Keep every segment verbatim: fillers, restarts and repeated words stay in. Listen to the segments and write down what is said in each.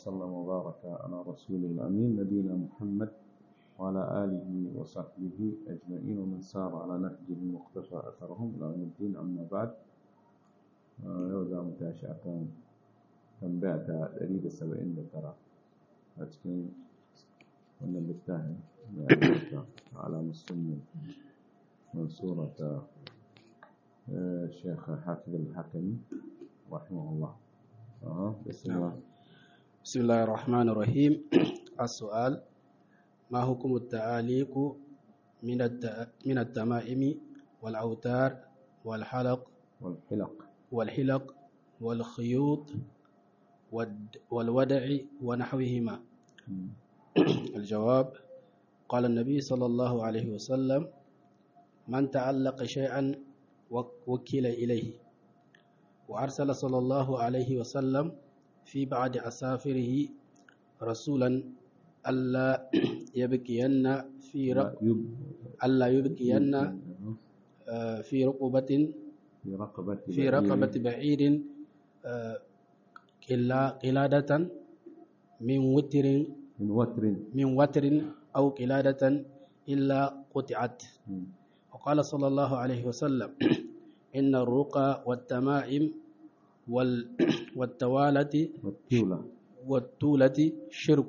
وسلم وبارك على رسول الأمين نبينا محمد وعلى آله وصحبه أجمعين ومن سار على نهجه المقتفى أثرهم إلى يوم الدين. أما بعد، يوزع متاشا كان تنبعت أريد السبعين لترى أتكين وأن بالتاهي على مسلم من سورة الشيخ حافظ الحكمي رحمه الله. آه. بسم الله. بسم الله الرحمن الرحيم. السؤال: ما حكم التعاليق من من التمائم والأوتار والحلق والحلق والحلق والخيوط والودع ونحوهما؟ الجواب: قال النبي صلى الله عليه وسلم: من تعلق شيئا وكل إليه. وأرسل صلى الله عليه وسلم في بعض أسافره رسولا ألا يبكين في رق... ألا يبكين في رقبة في رقبة في رقبة بعيد قلادة من وتر من وتر من وتر أو قلادة إلا قطعت. وقال صلى الله عليه وسلم: إن الرقى والتمائم وال والتوالة والتولة والتولة شرك.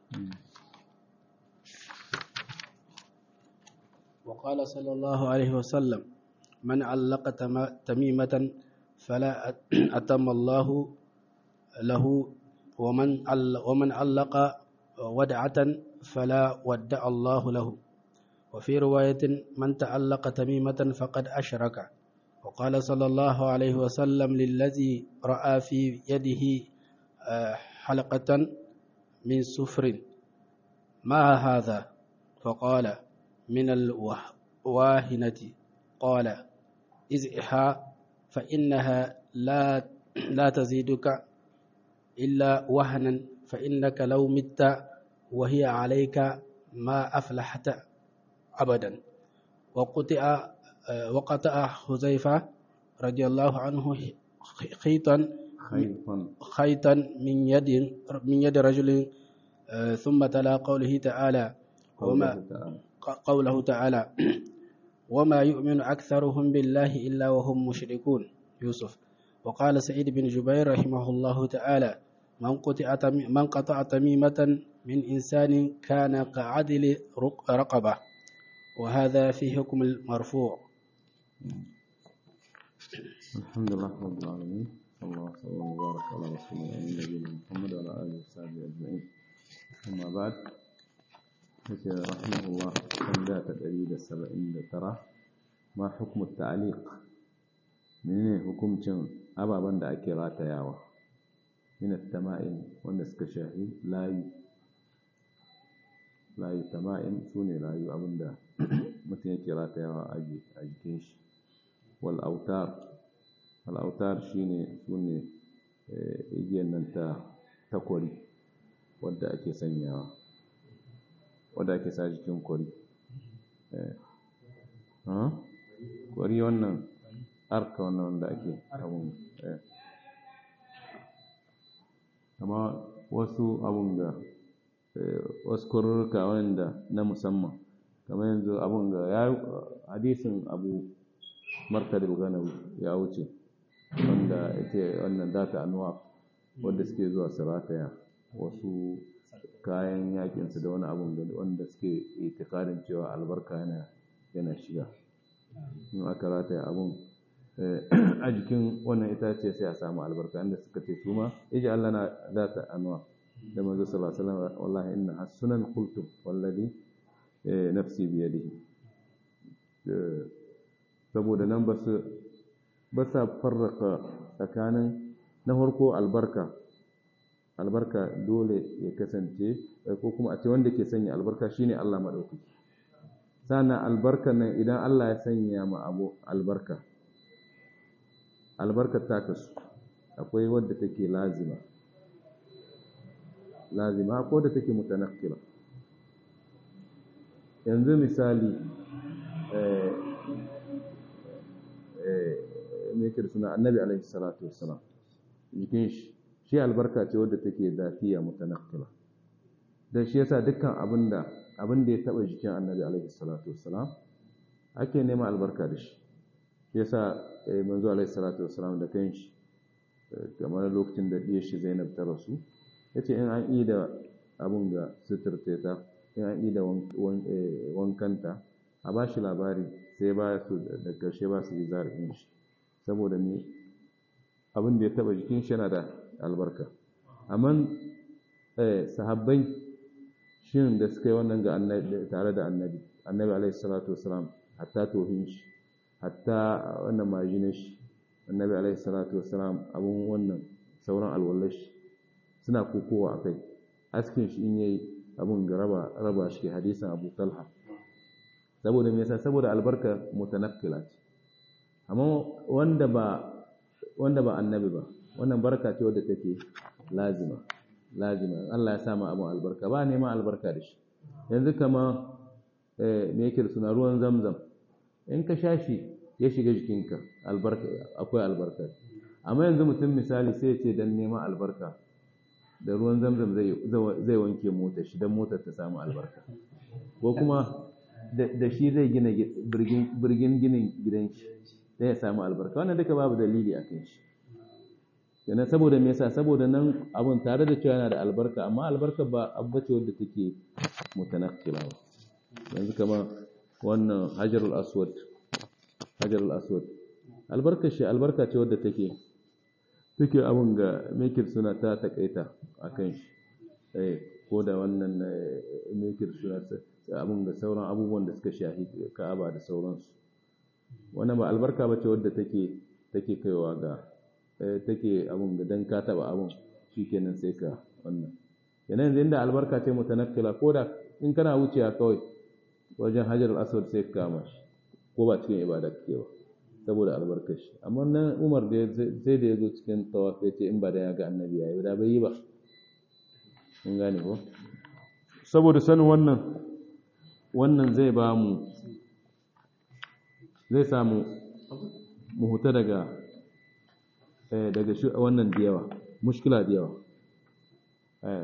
وقال صلى الله عليه وسلم: من علق تميمة فلا أتم الله له، ومن ومن علق ودعة فلا ودع الله له. وفي رواية: من تعلق تميمة فقد أشرك. وقال صلى الله عليه وسلم للذي رأى في يده حلقة من سفر: ما هذا؟ فقال: من الواهنة. قال: ازعها فإنها لا لا تزيدك إلا وهنا، فإنك لو مت وهي عليك ما أفلحت أبدا. وقطع وقطع حذيفة رضي الله عنه خيطا خيطا من يد من يد رجل، ثم تلا قوله تعالى وما قوله تعالى وما يؤمن أكثرهم بالله إلا وهم مشركون، يوسف. وقال سعيد بن جبير رحمه الله تعالى: من قطع من قطع تميمة من إنسان كان كعدل رقبة. وهذا في حكم المرفوع. الحمد لله رب العالمين، صلى الله وسلم وبارك على رسول الله نبينا محمد وعلى آله وصحبه أجمعين. أما بعد، رحمه الله تنبات الأريد السبعين ترى ما حكم التعليق؟ منين حكم كم أبا بند أكيرات ياوه من التمائم والنسك شاهي لا ي لا يتمائم سوني لا ي أبندا متى أكيرات ياوه أجي أجيش. والأوتار الأوتار شيني سوني إجي أنت تقولي ودا أكي سنيا ودا أكي ساجكم قولي ها قولي وانا أركا وانا ودا أكي أبون amma wasu abun ga wasu kururruka wanda na musamman, kamar yanzu abun ga ya hadisin Abu Markad al-Ghanawi ya wuce, wanda yake wannan data anwa wanda suke zuwa su rataya wasu kayan yakin su da wani abun da wanda suke itikadin cewa albarka yana yana shiga. In aka rataya abun a jikin wannan itace sai a samu albarka, inda suka ce su ma ija Allah na data anwa da manzo sallallahu alaihi wasallam wallahi inna hasunan qultum wallahi nafsi bi yadihi. Saboda nan ba su ba sa farraka tsakanin na farko albarka albarka dole ya kasance ko kuma a ce wanda ke sanya albarka shine Allah madaukaki. Sannan albarka nan idan Allah ya sanya ma abu albarka albarkar ta kasu, akwai wadda take lazima lazima ko da take mutanakkila. Yanzu misali eh eh me yake da suna annabi alaihi salatu wassalam jikin shi shi albarka ce wadda take zatiya mutanaqqila dan shi yasa dukkan abinda abinda ya taba jikin annabi alaihi salatu wassalam ake nema albarka da shi yasa manzo alaihi salatu wassalam da kanshi kamar lokacin da diyar shi Zainab ta rasu yace in an yi da abun ga suturta ta in an yi da wankanta a ba shi labari sai ba su da karshe ba su izar din shi saboda me abin da ya taba jikin shi yana da albarka amma eh sahabbai shin da suka yi wannan ga annabi tare da annabi annabi alaihi salatu wassalam hatta tohin shi hatta wannan majinin shi annabi alaihi salatu wassalam abun wannan sauran alwallashi suna kokowa akai askin shi in yayi abun ga raba raba shi hadisin Abu Talha saboda me yasa saboda albarka mutanakkila ce amma wanda ba wanda ba annabi ba wannan barka ce wadda take lazima lazima Allah ya sa ma abun albarka ba neman albarka da shi yanzu kama eh me yake suna ruwan zamzam in ka sha shi ya shiga jikinka albarka akwai albarka amma yanzu mutum misali sai ya ce dan neman albarka da ruwan zamzam zai zai wanke motar shi dan motar ta samu albarka ko kuma da shi zai gina birgin ginin gidan shi sai ya samu albarka wannan duka babu dalili a kan shi yana saboda me yasa saboda nan abun tare da cewa yana da albarka amma albarka ba abba ce wadda take mutanakkila ba yanzu kama wannan hajarul aswad hajarul aswad albarka shi albarka ce wadda take take abun ga mekir suna ta takaita akan shi eh ko da wannan mekir suna abun ga sauran abubuwan da suka shahi Ka'aba da sauransu wannan ba albarka bace wadda take take kaiwa ga take abun ga dan ka taba abun shikenan sai ka wannan yana yanzu inda albarka ce mutanakkila ko da in kana wucewa kawai wajen hajar al-aswad sai ka kama shi ko ba cikin ibada kake ba saboda albarkar shi amma nan Umar da sai da yazo cikin tawaf yace in ba da ya ga annabi yayi da bai yi ba mun gane ko saboda sanin wannan wannan zai ba mu zai samu mu huta daga eh daga shi wannan da yawa mushkila da yawa eh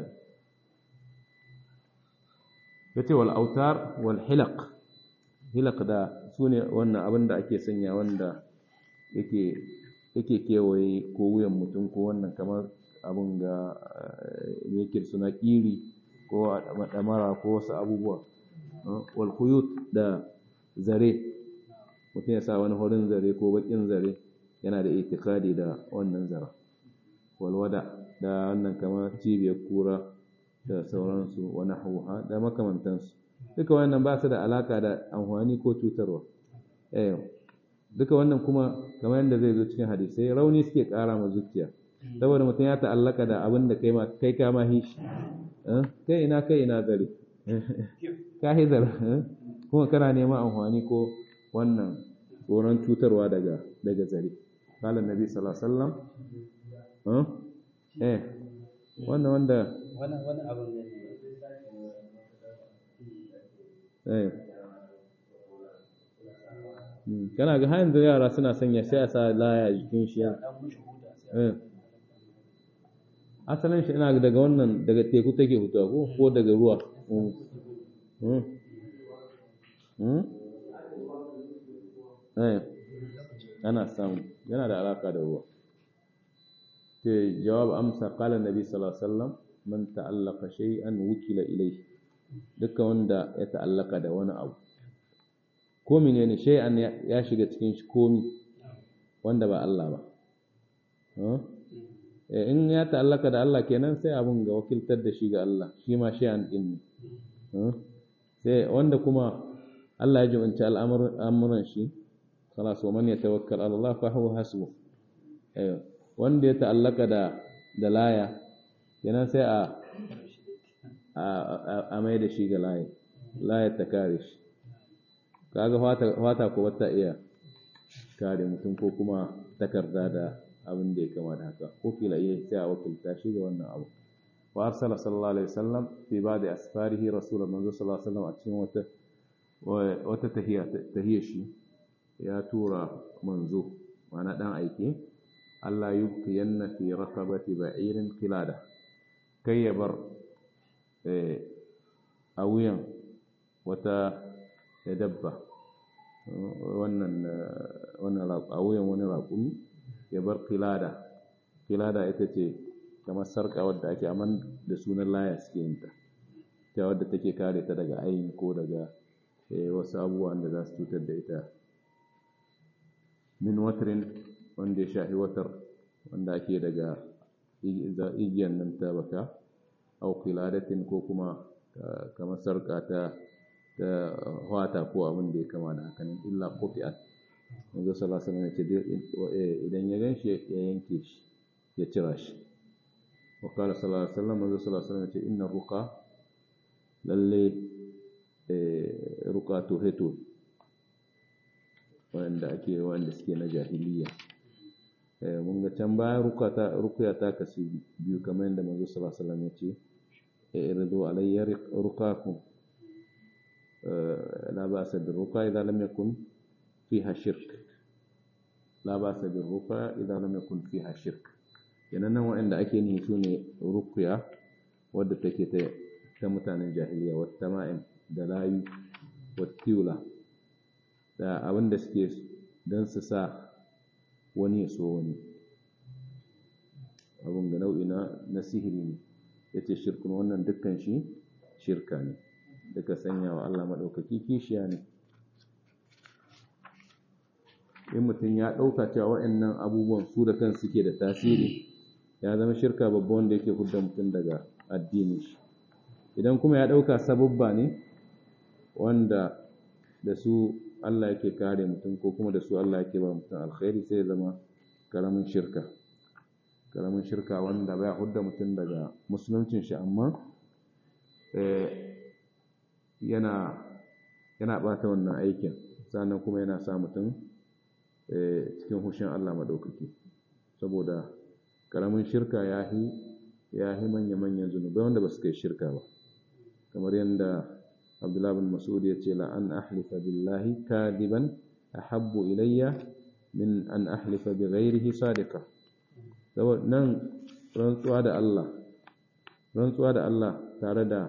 yace wal autar wal hilaq hilaq da sune wannan abin da ake sanya wanda yake yake kewaye ko wuyan mutum ko wannan kamar abin ga yake suna kiri ko damara ko wasu abubuwa wal khuyut da zare mutum ya sa wani horin zare ko bakin zare yana da itikadi da wannan zara wal wada da wannan kamar cibiyar kura da sauransu wa nahwaha da makamantansu duka wannan ba su da alaka da amfani ko cutarwa eh duka wannan kuma kamar yadda zai zo cikin hadisi rauni suke kara ma zuciya saboda mutum ya ta'allaka da abin da kai ma kai ka ma hishi kai ina kai ina zare ka hizar kuma kana neman amfani ko wannan tsoron cutarwa daga daga zare qala annabi sallallahu alaihi wasallam eh wannan wanda wannan wani abin ne eh kana ga har yanzu yara suna sanya sai a sa laya jikin shi eh asalin shi ina daga wannan daga teku take fitowa ko ko daga ruwa mm mm eh ana samu yana da alaka da ruwa ke jawab amsa qala nabi sallallahu alaihi wasallam man ta'allaqa shay'an wukila ilayhi duka wanda ya ta'allaka da wani abu ko menene shay'an ya shiga cikin shi komi wanda ba Allah ba eh in ya ta'allaka da Allah kenan sai abun ga wakiltar da shi ga Allah shi ma shay'an din ne sai wanda kuma Allah ya jibinci al'amuran shi خلاص ومن يتوكل على الله فهو حسبه ايوه wanda ya ta'allaka da da laya kenan sai a a mai da shi ga laya laya ta kare shi kaga fata fata ko wata iya kare mutum ko kuma takarda da abin da ya kama da haka ko kila iya sai a wakilta shi ga wannan abu wa arsala sallallahu alaihi wasallam fi ba'di asfarihi rasulullahi sallallahu alaihi wasallam a cikin wata wata tahiyya tahiyya shi ya tura manzo mana dan aike Allah yubqiyanna fi raqabati ba'irin qilada kai ya bar a wuyan wata dabba wannan wannan a wuyan wani raƙumi ya bar qilada qilada ita ce kamar sarƙa wadda ake aman da sunan laya suke yin ta ta wadda take kare ta daga aini ko daga wasu abubuwan da za su cutar da ita min watrin wanda ya shafi watar wanda ake daga igiyan nan ta baka au qiladatin ko kuma kamar sarƙa ta ta hwata ko abin da ya kama da hakan illa quti'at manzo sallallahu alaihi wasallam ya ce idan ya ganshi ya yanke shi ya cira shi wa qala sallallahu alaihi wasallam manzo sallallahu alaihi wasallam ya ce inna ruqa lalle ruqa tuhitu wanda ake wanda suke na jahiliya mun ga can baya ruqa ta ruqya ta kasu biyu kamar yadda manzo sallallahu alaihi wasallam ya ce irdu alayya ruqakum la ba'sa bir ruqa idza lam yakun fiha shirk la ba'sa bir ruqa idza lam yakun fiha shirk kenan nan wanda ake nihi sune ruqya wadda take ta ta mutanen jahiliya wata ma'in da layu wattiula da abinda suke don su sa wani ya so wani abin ga nau'i na sihiri ne ya ce shirkun wannan dukkan shi shirka ne daga sanya wa Allah maɗaukaki kishiya ne in mutum ya ɗauka cewa waɗannan abubuwan su da kan suke da tasiri ya zama shirka babba wanda yake hudda mutum daga addini shi idan kuma ya ɗauka sabubba ne wanda da su Allah yake kare mutum ko kuma da su Allah yake ba mutum alkhairi sai ya zama karamin shirka karamin shirka wanda bai hudda mutum daga musuluncin shi amma yana yana bata wannan aikin sannan kuma yana sa mutum cikin hushin Allah madaukaki saboda karamin shirka yahi yahi manya-manyan zunubai wanda ba su kai shirka ba kamar yadda Abdullah bin Mas'ud ya ce la an ahlifa billahi kadiban ahabbu ilayya min an ahlifa bi ghairihi sadiqa saboda nan rantsuwa da Allah rantsuwa da Allah tare da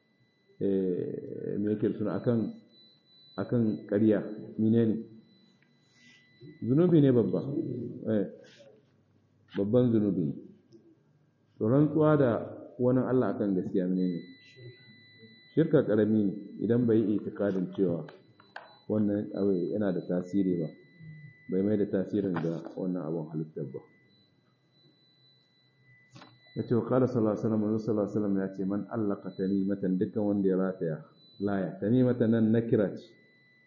eh me yake suna akan akan ƙarya menene zunubi ne babba eh babban zunubi to rantsuwa da wani Allah akan gaskiya menene shirka karami ne idan bai yi itikadin cewa wannan abu yana da tasiri ba bai mai da tasirin da wannan abun halittar ba yace qala sallallahu alaihi wasallam sallallahu alaihi wasallam yace man allaka tanimatan dukkan wanda ya rataya laya tanimatan nan nakira ce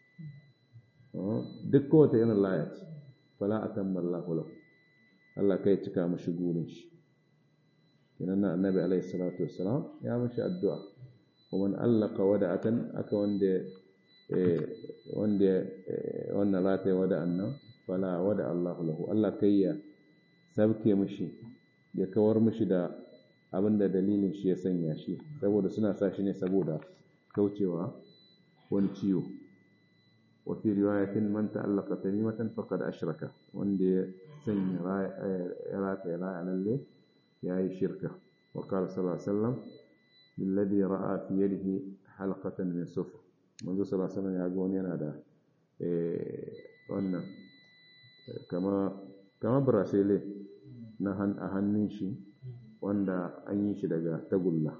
duk kowace irin laya ce fala atamma Allahu lahu Allah kai cika mashi gurin shi kenan nan annabi alaihi salatu wassalam ya mashi addu'a kuma allaka wada'atan aka wanda eh wanda wannan rataya wada'an nan fala wada Allahu lahu Allah kai ya sabke mashi ya kawar mishi da abin da dalilin shi ya sanya shi saboda suna sa shi ne saboda kaucewa wani ciwo wa fi riwayatin man ta'allaqa tamimatan faqad ashraka wanda ya sanya rata ya raya lalle yayi shirka wa qala sallallahu alaihi wasallam alladhi ra'a fi yadihi halqatan min sufr manzo sallallahu alaihi wasallam ya ga wani yana da eh wannan kama kama brasile na a hannun shi wanda an yi shi daga tagulla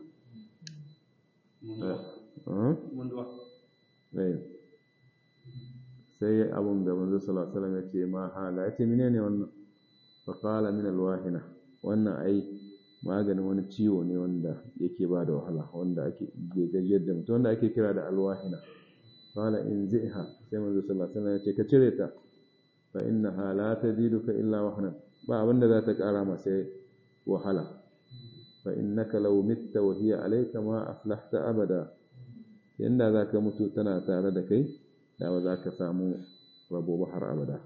sai abun da manzo sallallahu alaihi wasallam ya ce ma hala ya ce menene wannan fa qala min alwahina wannan ai maganin wani ciwo ne wanda yake ba da wahala wanda ake gajiyar da mutum wanda ake kira da alwahina qala in ziha sai manzo sallallahu alaihi wasallam ya ce ka cire ta fa innaha la taziduka illa wahnan ba abinda za ta ƙara masa wahala fa innaka law mitta wa hiya alayka ma aflahta abada yanda zaka mutu tana tare da kai da ba za ka samu rabo ba har abada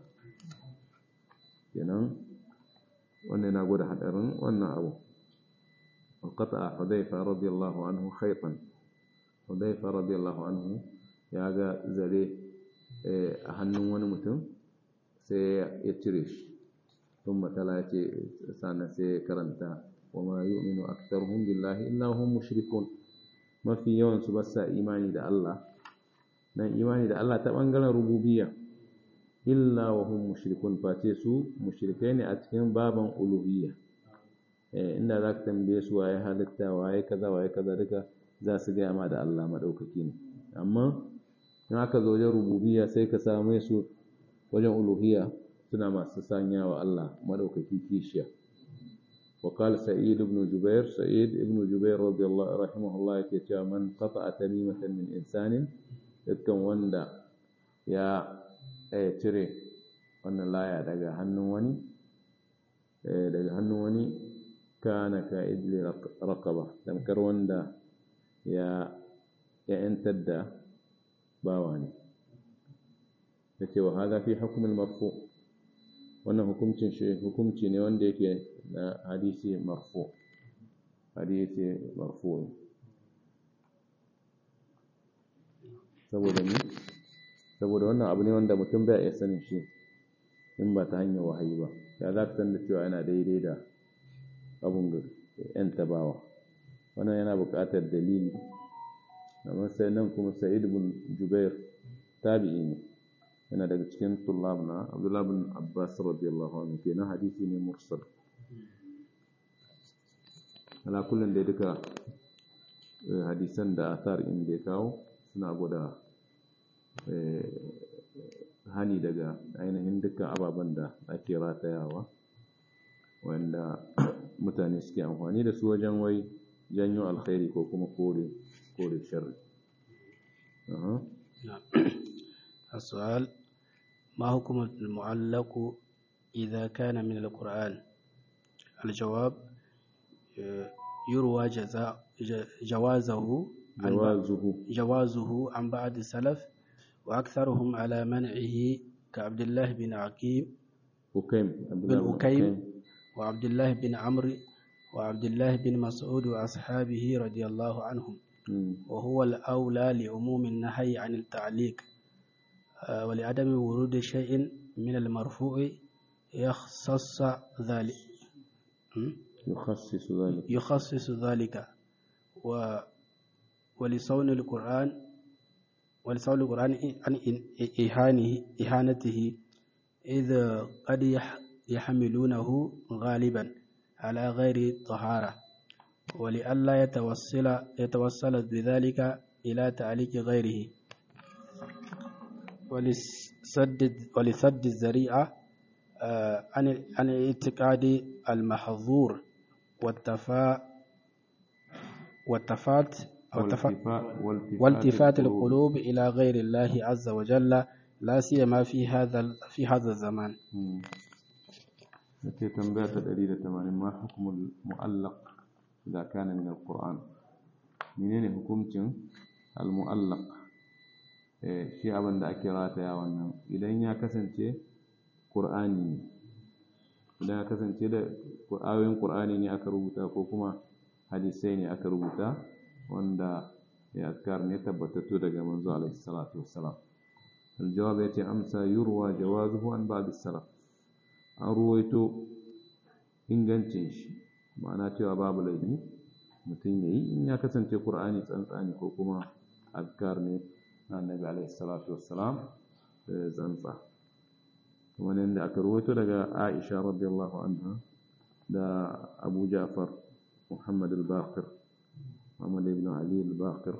kenan wannan yana gwada hadarin wannan abu qata'a Hudayfa radiyallahu anhu khaytan Hudayfa radiyallahu anhu ya ga zare a hannun wani mutum sai ya cire shi thumma tala yace sannan sai karanta wa ma yu'minu aktharuhum billahi illa hum mushrikun mafi yawan su basa imani da Allah nan imani da Allah ta bangaren rububiyya illa wa hum mushrikun face su mushrikai ne a cikin baban uluhiyya eh inda zaka tambaye su waye halitta waye kaza waye kaza duka za su ga ma da Allah madaukaki ne amma in aka zo wajen rububiyya sai ka same su wajen uluhiyya suna masu sanya wa Allah madaukaki kishiya wa qala sa'id ibn jubair sa'id ibn jubair radiyallahu rahimahullah yake cewa man qata'a tamimatan min insanin dukkan wanda ya eh cire wannan laya daga hannun wani eh daga hannun wani kana ka idli raqaba tamkar wanda ya ya yantar da bawa ne yace wa hada fi hukm al-marfu wannan hukuncin shi hukunci ne wanda yake na hadisi marfu hadisi marfu saboda ni saboda wannan abu ne wanda mutum bai iya sanin shi in ba ta hanyar wahayi ba ya za ka san da cewa yana daidai da abun da yan tabawa wannan yana buƙatar dalili amma sai nan kuma Sa'id ibn Jubair tabi'i ne yana daga cikin tullab na Abdullah bin Abbas radiyallahu anhu kenan hadisi ne mursal ala kullun da duka hadisan da athar inda ya kawo suna gwada hani daga ainihin dukkan ababen da ake ratayawa wanda mutane suke amfani da su wajen wai janyo alkhairi ko kuma kore kore sharri aha السؤال ما حكم المعلق إذا كان من القرآن الجواب يروى جزاء جوازه جوازه جوازه عن بعض السلف وأكثرهم على منعه كعبد الله بن عقيم أكيم بن أكيم وعبد الله بن عمرو وعبد الله بن مسعود وأصحابه رضي الله عنهم وهو الأولى لعموم النهي عن التعليق ولعدم ورود شيء من المرفوع يخصص ذلك يخصص ذلك يخصص ذلك و ولصون القرآن ولصون القرآن عن إهانه إهانته إذ قد يحملونه غالبا على غير طهارة ولئلا يتوصل يتوصل بذلك إلى تعليق غيره ولسد ولسد الذريعة عن عن الاعتقاد المحظور والتفا والتفات والتفات القلوب إلى غير الله عز وجل لا سيما في هذا في هذا الزمان. التي تنبأت دليل تمام ما حكم المؤلق إذا كان من القرآن منين حكمتين المؤلق shi abin da ake rataya wannan idan ya kasance Qur'ani idan ya kasance da ayoyin Qur'ani ne aka rubuta ko kuma hadisai ne aka rubuta wanda ya azkar ne tabbatattu daga manzo alaihi salatu wassalam aljawab yace amsa yurwa jawazuhu an ba'd as-salaf an ruwaito ingancin shi ma'ana cewa babu laifi mutum yayi in ya kasance Qur'ani tsantsani ko kuma azkar ne annabi alaihi salatu wassalam tsantsa kuma ne da aka ruwaito daga Aisha radiyallahu anha da Abu Ja'far Muhammad al-Baqir Muhammad ibn Ali al-Baqir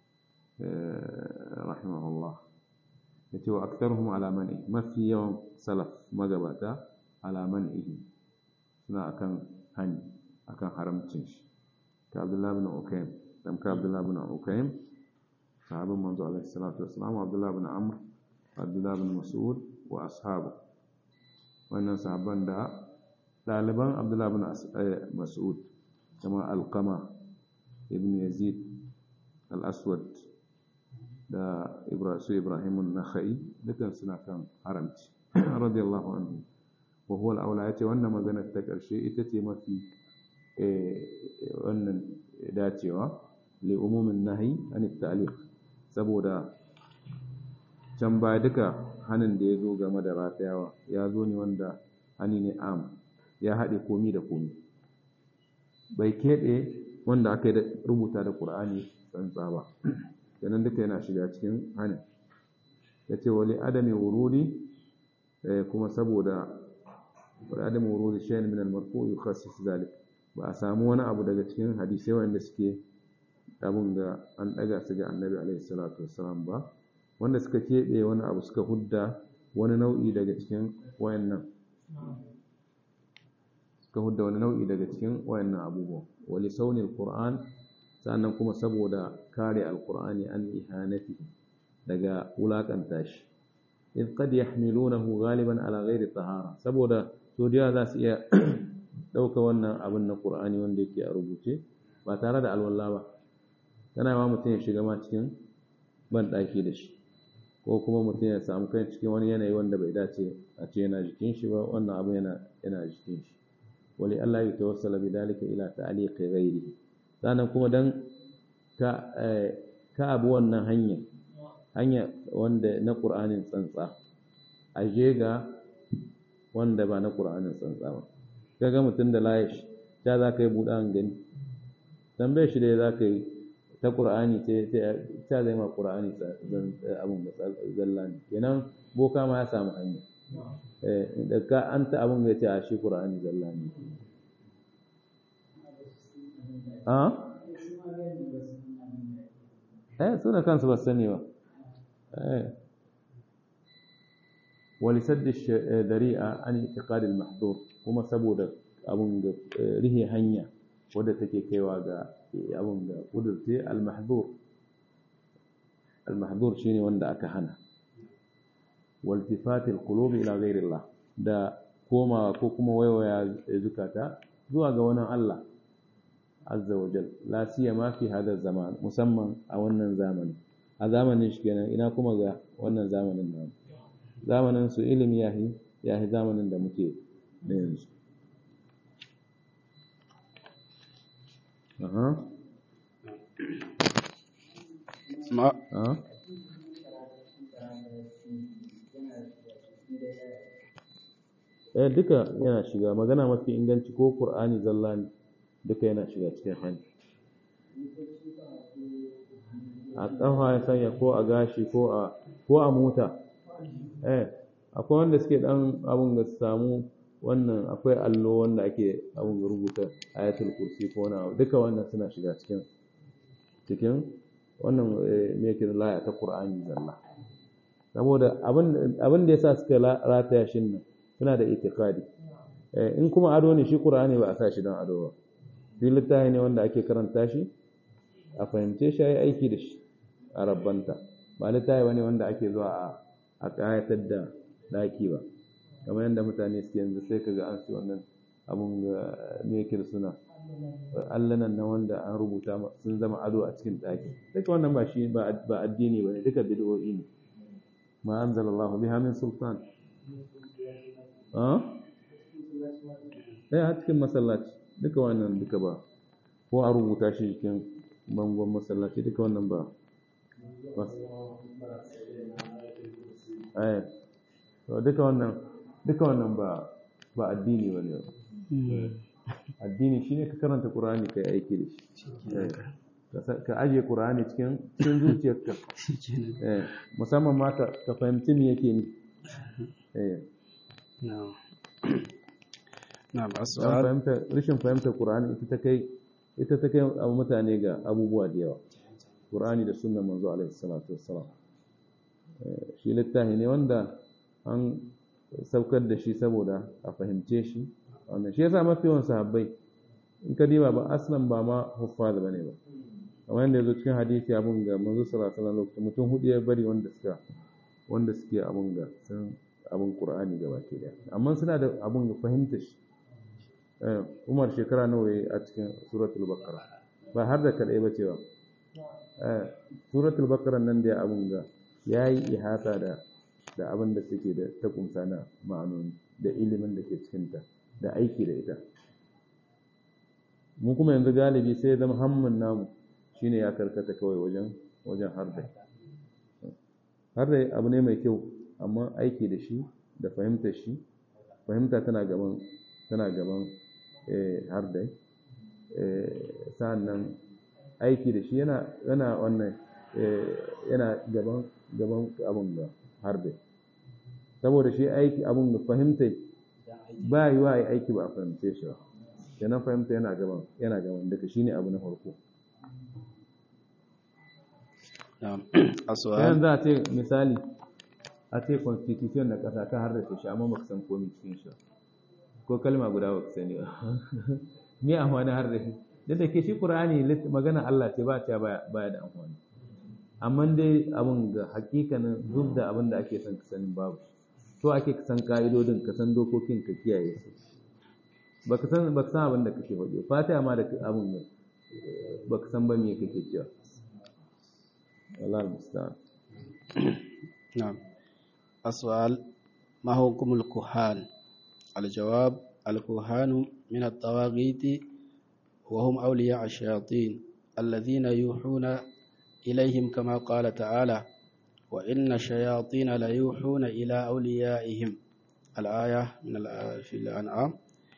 rahimahullah yace wa aktharuhum ala man'i mafi yawan salaf magabata ala man'i suna akan hani akan haramcin shi ka Abdullah ibn Ukaym dan ka Abdullah ibn Ukaym sahabban manzo alaihi salatu wassalam Abdullah ibn Amr Abdullah ibn Mas'ud wa ashabu wannan sahabban da daliban Abdullah ibn Mas'ud kama Alqama ibn Yazid al-Aswad da Ibrahim an-Nakhai dukan suna kan haramci radiyallahu anhu wa huwa al-aula yace wannan magana ta karshe ita ce mafi wannan dacewa li umumin nahyi an at-ta'liq saboda can ba duka hanin da ya zo game da ratayawa ya zo ne wanda hani ne am ya haɗe komi da komi bai keɓe wanda aka yi rubuta da ƙur'ani tsantsa ba kenan duka yana shiga cikin hanin ya ce wali adami wurudi kuma saboda wali adami wurudi shayin min al-marfu yukhassis zalik ba a samu wani abu daga cikin hadisai wanda suke abun da an daga su ga annabi alaihi salatu wassalam ba wanda suka keɓe wani abu suka hudda wani nau'i daga cikin wayannan suka hudda wani nau'i daga cikin wayannan abubuwan wali saunil qur'an sannan kuma saboda kare alqur'ani an ihanati daga wulakanta shi in qad yahmilunahu ghaliban ala ghairi tahara saboda sojiya za su iya dauka wannan abin na qur'ani wanda yake a rubuce ba tare da alwala ba kana ma mutum ya shiga ma cikin ban daki da shi ko kuma mutum ya samu kai cikin wani yanayi wanda bai dace a ce yana jikin shi ba wannan abu yana yana jikin shi wali Allah ya tawassala bidalika ila ta'liqi ghairihi sannan kuma dan ka ka abu wannan hanya hanya wanda na Qur'anin tsantsa aje ga wanda ba na Qur'anin tsantsa ba kaga mutum da layish ta za ka yi buɗan gani tambaye shi da za ka yi ta Qur'ani ce ta zai ma Qur'ani abun da zalla ne kenan boka ma ya samu hanya eh da ka an ta abun da ya ce a shi Qur'ani zalla ne a eh suna kansu ba sani ba eh ولسد الذريعة عن اعتقاد المحظور kuma saboda abun da rihe hanya wadda take kaiwa ga abun da kudurce al-mahzur al-mahzur shine wanda aka hana waltifati al-qulub ila ghayri Allah da komawa ko kuma waiwaya zukata zuwa ga wani Allah azza wa jal la siyama fi hada zaman musamman a wannan zamanin a zamanin shi kenan ina kuma ga wannan zamanin nan zamanin su ilimi yahi yahi zamanin da muke na yanzu aha ma aha eh duka yana shiga magana mafi inganci ko Qur'ani zalla ne duka yana shiga cikin hanya a ƙafa ya sanya ko a gashi ko a ko a mota eh akwai wanda suke dan abun ga samu wannan akwai allo wanda ake abun rubuta ayatul kursi ko na duka wannan suna shiga cikin cikin wannan me yake laya ta Qur'ani zalla saboda abin abin da yasa suka rataya shin nan suna da itikadi eh in kuma ado ne shi Qur'ani ba a sa shi don ado ba shi littafi ne wanda ake karanta shi a fahimce shi ayi aiki da shi a rabbanta ba littafi bane wanda ake zuwa a a ƙayatar da ɗaki ba kamar yadda mutane suke yanzu sai kaga an su wannan abun ga mekir suna allanan na wanda an rubuta sun zama ado a cikin ɗaki duka wannan ba shi ba addini ba ne duka bid'o'i ne ma anzalallahu biha min sultan ah eh a cikin masallaci duka wannan duka ba ko a rubuta shi cikin bangon masallaci duka wannan ba eh to duka wannan duka wannan ba ba addini bane addini shine ka karanta Qur'ani kai aiki da shi ka aje Qur'ani cikin cikin zuciyarka eh musamman ma ka ka fahimci me yake ni eh na'am na'am dan as-su'al fahimta rashin fahimtar Qur'ani ita ta kai ita ta kai mutane ga abubuwa da yawa Qur'ani da sunnar manzo alaihi salatu wassalam shi littafi ne wanda an saukar da shi saboda a fahimce shi wannan shi yasa mafi yawan sahabbai in ka diba ba aslan ba ma huffaz bane ba kamar yadda yazo cikin hadisi abun ga manzo sallallahu alaihi wasallam mutum hudu ya bari wanda suka wanda suke abun ga sun abun Qur'ani gaba ke da amma suna da abun ga fahimta shi eh Umar shekara nawa yayi a cikin suratul baqara ba har da kadai bace ba eh suratul baqara nan da abun ga yayi ihata da da abin da suke da ta kumsa na ma'anoni da ilimin da ke cikinta da aiki da ita mu kuma yanzu galibi sai zama hamman namu shine ya karkata kawai wajen wajen harda harda abu ne mai kyau amma aiki da shi da fahimtar shi fahimta tana gaban tana gaban har dai sa'annan aiki da shi yana yana wannan yana gaban gaban abun da har dai saboda shi aiki abun da fahimta ba yi wa aiki ba a fahimce shi ba kenan fahimta yana gaban yana gaban duka shine abu na farko yanzu za a ce misali a ce constitution na ƙasa ka har da shi amma baka san komai cikin shi ko kalma guda baka sani ba me amfani har da shi da ke shi Qur'ani magana Allah ce ba ta baya da amfani amma dai abin ga hakikanin duk da abin da ake son ka sani babu to ake ka san ka'idodin ka san dokokin ka kiyaye su baka san baka san abin da kake faɗi fatiha ma da abin ga baka san ba me kake cewa wallahi musta'an na'am السؤال ما هو حكم الكهان؟ الجواب الكهان من الطواغيت وهم أولياء الشياطين الذين يوحون إليهم كما قال تعالى وإن الشياطين ليوحون إلى أوليائهم الآية من في الأنعام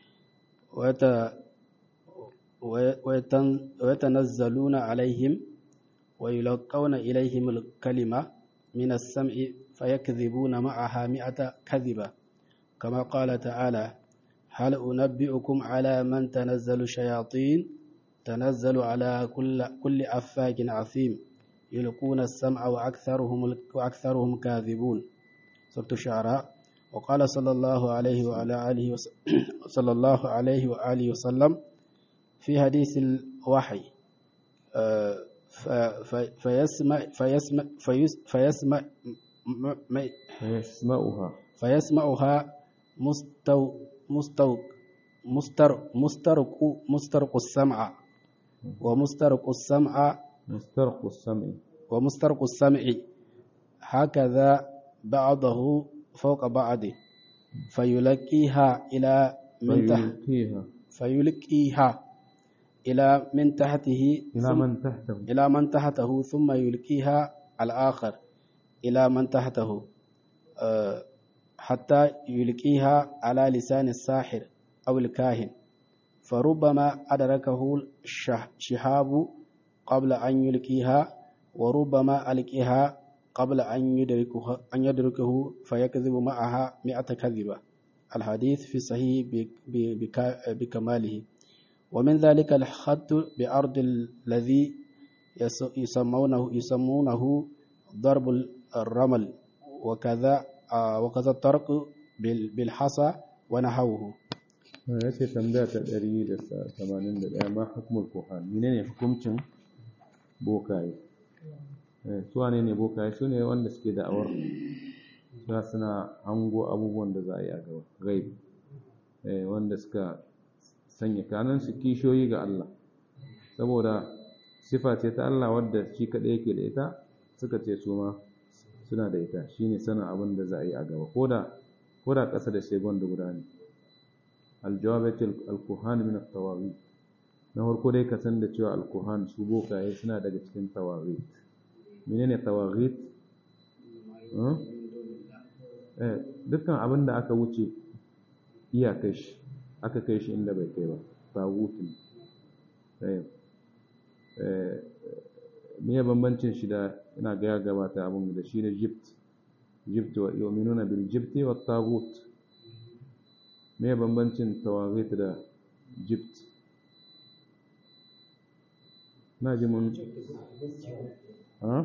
ويتنزلون عليهم ويلقون إليهم الكلمة من السمع فيكذبون معها مئة كذبة كما قال تعالى هل أنبئكم على من تنزل الشياطين تنزل على كل كل أفاك عظيم يلقون السمع وأكثرهم وأكثرهم كاذبون سورة الشعراء وقال صلى الله عليه وعلى آله صلى الله عليه وآله وسلم في حديث الوحي فيسمع فيسمع فيسمع فيسمعها فيسمعها مستو مستو مستر مسترق مسترق السمع ومسترق السمع مسترق السمع ومسترق السمع هكذا بعضه فوق بعض فيلقيها إلى من تحت فيلقيها إلى من تحته إلى من تحته إلى من تحته ثم يلقيها الآخر إلى من تحته حتى يلقيها على لسان الساحر أو الكاهن فربما أدركه الشهاب قبل أن يلقيها وربما ألقيها قبل أن يدركه, أن يدركه فيكذب معها مئة كذبة. الحديث في صحيح بكماله. ومن ذلك الخط بأرض الذي يسمونه يسمونه ضرب الرمل وكذا وكذا الطرق بالحصى ونحوه. yace tambaya ta ɗari da tamanin da ɗaya ma hukumul kuhan menene hukuncin bokaye eh su wane ne bokaye su ne wanda suke da'awar suna suna hango abubuwan da za a yi a gaba gaib eh wanda suka sanya kanan su kishoyi ga Allah saboda sifa ce ta Allah wadda shi kadai yake da ita suka ce su ma suna da ita shine sanin abin da za a yi a gaba koda koda ƙasa da shegon da guda ne aljawabati alkuhan min at-tawagit na farko dai ka san da cewa alkuhan su bokaye suna daga cikin tawagit menene tawagit eh dukkan abin da aka wuce iyakar shi aka kai shi inda bai kai ba tagutin eh eh me bambancin shi da ina ga ya gabata abin da shi ne jibt jibt wa yu'minuna bil jibti wat tagut me bambancin tawagit da jibt na ji mun ha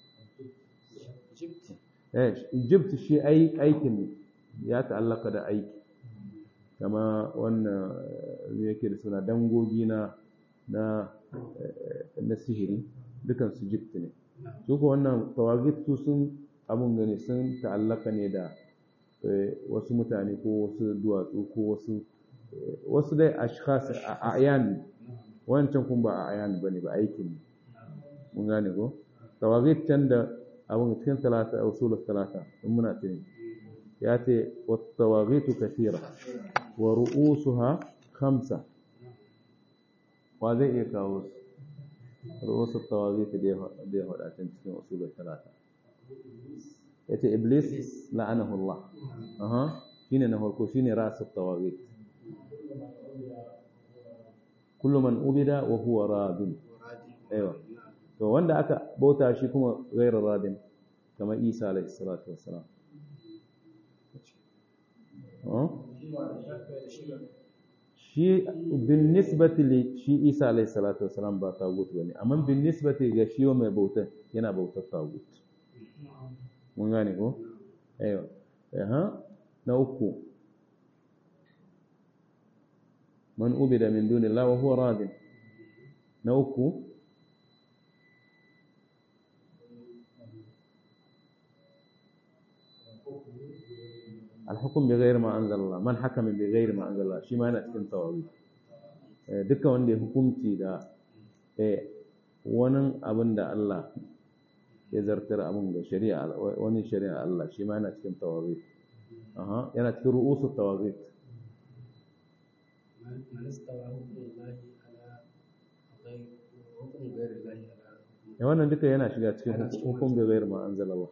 eh jibt shi ai aikin ya ta'allaka da aiki kama wannan yake da suna dangogi na na na sihiri dukan su jibt ne su ko wannan tawagit su sun abun gane sun ta'allaka ne da wasu mutane ko wasu duwatsu ko wasu wasu dai ashkhas a ayan wancan kun ba a ayan bane ba aikin mun gane ko tawagit can da abun cikin talata usul talata in muna tuni ya ce wat tawagitu kathira wa ru'usuha khamsa wa zai iya kawo su ru'usu tawagit da ya hada cikin usul talata yace iblis la'anahu Allah aha shine na farko shine ra'sut tawaghit kullu man ubida wa huwa radin aiwa to wanda aka bauta shi kuma ghairu radin kamar Isa alayhi salatu wassalam shi bin nisbati li shi Isa alayhi salatu wassalam ba tagut bane amma bin nisbati ga shi mai bauta yana bautar tagut mun gane ko aiwa eh na uku man ubida min dunillahi wa huwa radin na uku الحكم بغير ما أنزل الله من حكم بغير ما أنزل الله شي ما yana cikin tawabi dukkan wanda ya hukunci da wani abin da Allah ya zartar abin da shari'a wani shari'a Allah shi ma yana cikin tawabi aha yana cikin ru'usul tawabi ya wannan duka yana shiga cikin hukum bi ghairi ma anzala Allah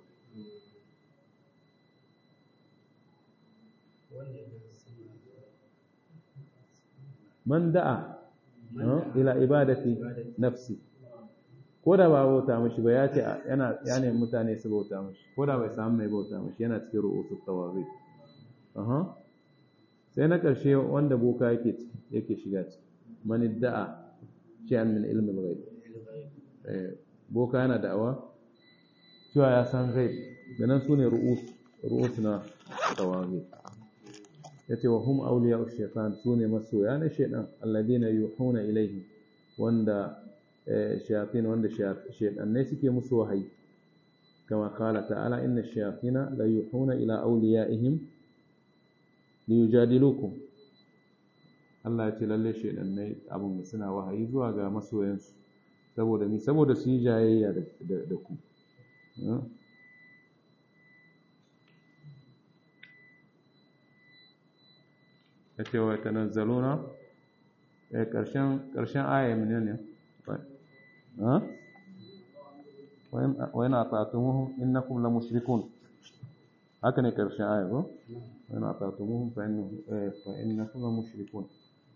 man da'a ila ibadati nafsi ko da ba bauta mishi ba ya ce yana yana mutane su bauta mishi ko da bai samu mai bauta mishi yana cikin ru'usul tawabi aha sai na karshe wanda boka yake yake shiga ciki man da'a shay'an min ilmi al-ghaib eh boka yana da'awa cewa ya san ghaib ganan sune ru'us ru'us na tawabi yace wa hum awliya'u shaytan sune masoya na shaytan alladina yuhuna ilayhi wanda shayatin wanda shaytan ne suke musu wahayi kama qala ta'ala inna ash-shayatina la yuhuna ila awliya'ihim liyujadilukum Allah ya ce lalle shaytan ne abun suna wahayi zuwa ga masoyansu saboda ni saboda su yi jayayya da ku yace wa tanazzaluna eh karshen karshen aya menene ha wa in ata'tumuhum innakum la mushrikun haka ne karshen aya ko wa in ata'tumuhum fa innakum la mushrikun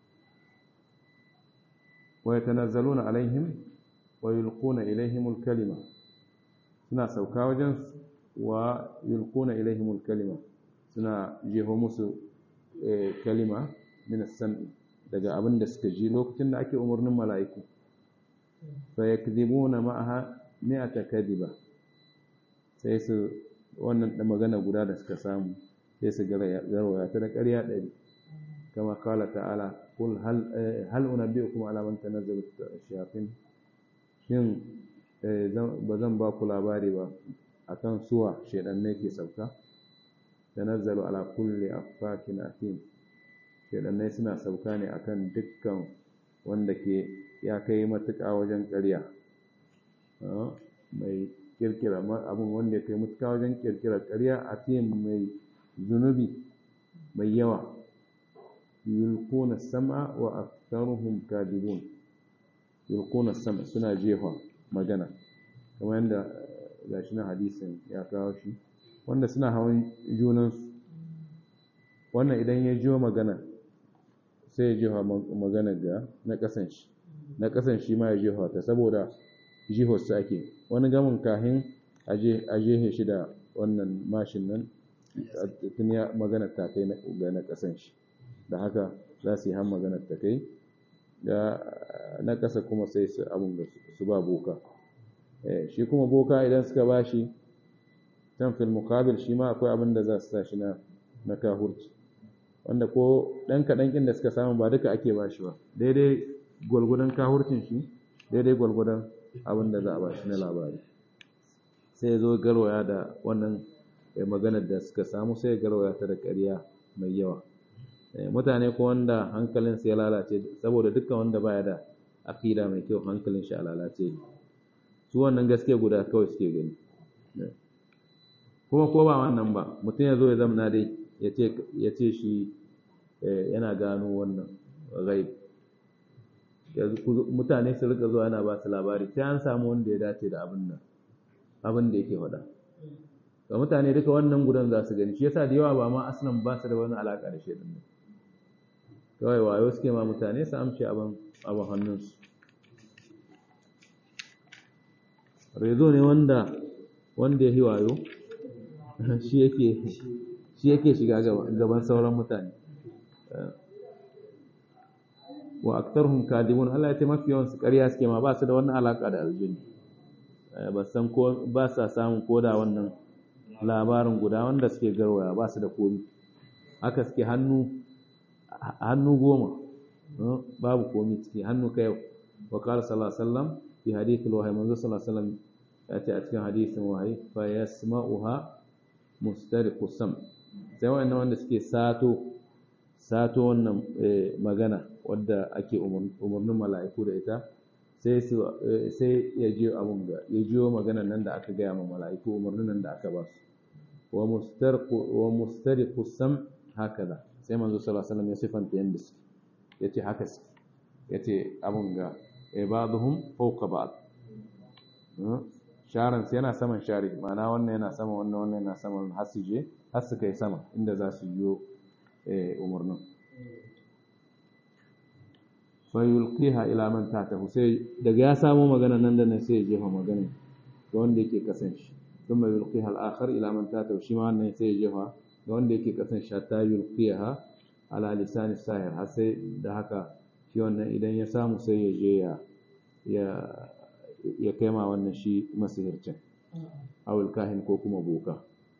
wa yatanazzaluna alaihim wa yulquna ilaihim al-kalima suna sauka wajen wa yulquna ilaihim al-kalima suna jeho musu kalima min as-sam'i daga abin da suka ji lokacin da ake umarnin mala'iku fa yakdhibuna ma'aha mi'ata kadiba sai su wannan da magana guda da suka samu sai su garwaya ta da ƙarya ɗari kama qala ta'ala qul hal hal unabbi'ukum ala man tanazzalu ash-shayatin shin ba zan ba ku labari ba akan suwa shedannai ke sauka tanazzalu ala kulli affakin athim shedannai suna sauka ne akan dukkan wanda ke ya kai matuƙa wajen ƙarya mai kirkira abun wanda ya kai matuƙa wajen kirkira ƙarya athim mai zunubi mai yawa yulquna sam'a wa aktharuhum kadibun yulquna sam'a suna jefa magana kamar yadda gashi na hadisin ya kawo shi wanda suna hawan junansu wannan idan ya jiwo magana sai ya jiwa magana ga na ƙasan shi na ƙasan shi ma ya jiwa ta saboda jihorsu ake wani gamin kahin aje shi da wannan mashin nan tun ya magana ta kai ga na ƙasan shi da haka za su yi han magana ta kai da na ƙasa kuma sai su abun da su ba boka shi kuma boka idan suka ba shi can fil muqabil shi ma akwai abin da za su sa shi na na kahurci wanda ko dan kadan kin da suka samu ba duka ake ba shi ba daidai gwalgwadon kahurcin shi daidai gwalgwadon abin da za a ba shi na labari sai ya zo garwaya da wannan maganar da suka samu sai ya garwaya ta da ƙarya mai yawa mutane ko wanda hankalin sa ya lalace saboda dukkan wanda baya da akida mai kyau hankalin shi a lalace su wannan gaskiya guda kawai suke gani kuma ko ba wannan ba mutum ya zo ya zamana dai ya ce shi yana gano wannan ghaib mutane su rika zuwa yana ba su labari sai an samu wanda ya dace da abin nan abin da yake faɗa ga mutane duka wannan gudan za su gani shi yasa da yawa ba ma aslan ba su da wani alaka da shedan ne kawai wayo suke ma mutane su amce abin abin hannunsu rezo ne wanda wanda ya yi wayo shi yake shi yake shiga gaban sauran mutane wa aktaruhum kadibun Allah ya ce mafi yawan su ƙarya suke ma ba su da wannan alaka da aljini ba san ko ba sa samun koda wannan labarin guda wanda suke garwaya ba su da komi haka suke hannu hannu goma babu komi ciki hannu kai wa qala sallallahu alaihi wasallam fi hadithil wahyi manzo sallallahu alaihi wasallam ya ce a cikin hadisin wahyi fa yasma'uha mustariqus sam sai wannan wanda suke sato sato wannan magana wadda ake umarnin mala'iku da ita sai su sai ya je abun ga ya jiyo maganar nan da aka gaya ma mala'iku umarnin nan da aka ba su wa mustarqu wa mustariqu sam hakaza sai manzo sallallahu alaihi wasallam ya sifanta yanda su yace haka su yace abun ga ibaduhum fawqa ba'd sharan sai yana saman shari ma'ana wannan yana sama wannan wannan yana sama har su je har su kai sama inda za su yiwo umarnin fayulqiha ila man tahtahu sai daga ya samu magana nan da nan sai ya jefa magana ga wanda yake kasan shi thumma yulqiha al-akhar ila man tahtahu shi ma wannan sai ya jefa ga wanda yake kasan shi ta yulqiha ala lisan sahir har sai da haka shi wannan idan ya samu sai ya je ya ya ya kaima wannan shi masihircin awul kahin ko kuma boka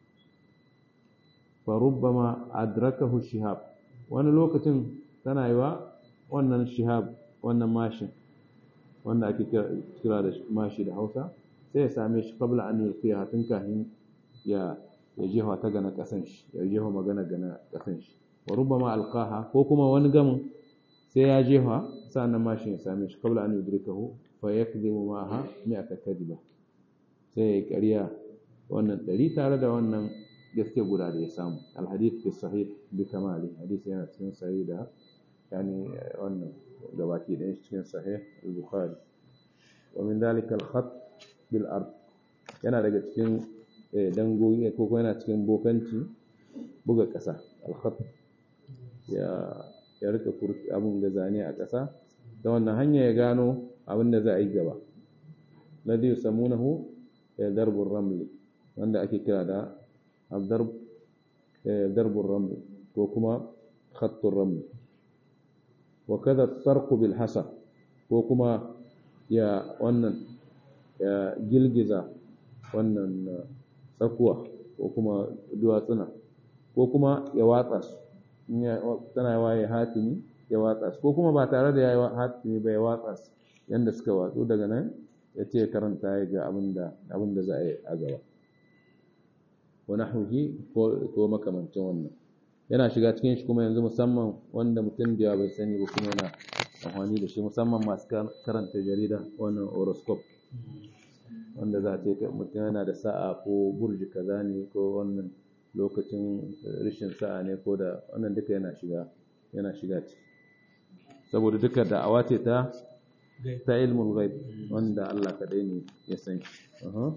fa rubbama adrakahu shihab wani lokacin tana yiwa wannan shihab wannan mashin wanda ake kira da mashi da Hausa sai ya same shi qabla an yulqiha tun kahin ya ya jefa ta gana kasan shi ya jefa magana gana kasan shi wa rubbama alqaha ko kuma wani gamin sai ya jefa sannan mashin ya same shi qabla an yudrikahu fa yakdhibu ma'aha mi'ata kadiba sai ya ƙarya wannan ɗari tare da wannan gaske guda da ya samu alhadith fi sahih bi kamali hadisi yana cikin sahih da yani wannan gabaki da cikin sahih al-bukhari wa min dalika al-khat bil ard yana daga cikin dangoyi ko kuma yana cikin bokanci buga ƙasa al-khat ya ya rika kurki abun da zane a ƙasa da wannan hanya ya gano abin da za a yi gaba ladhi yusammunahu darbur ramli wanda ake kira da الضرب ضرب الرمل وكما خط الرمل وكذا الطرق بالحصى وكما يا wannan ya gilgiza wannan tsakuwa ko kuma duwatsuna ko kuma ya watsa su tana waye hatimi ya watsa su ko kuma ba tare da yayi hatimi ba ya watsa su yanda suka watsu daga nan ya ce karanta ya ga abinda abinda za a yi a gaba wa nahwihi ko makamancin wannan yana shiga cikin shi kuma yanzu musamman wanda mutum da bai sani ba kuma yana amfani da shi musamman masu karanta jarida wannan horoscope wanda za a ce mutum yana da sa'a ko burji kaza ne ko wannan lokacin rashin sa'a ne ko da wannan duka yana shiga yana shiga ciki saboda duka da'awa ce ta ta ilmul ghaib wanda Allah kadai ne ya san shi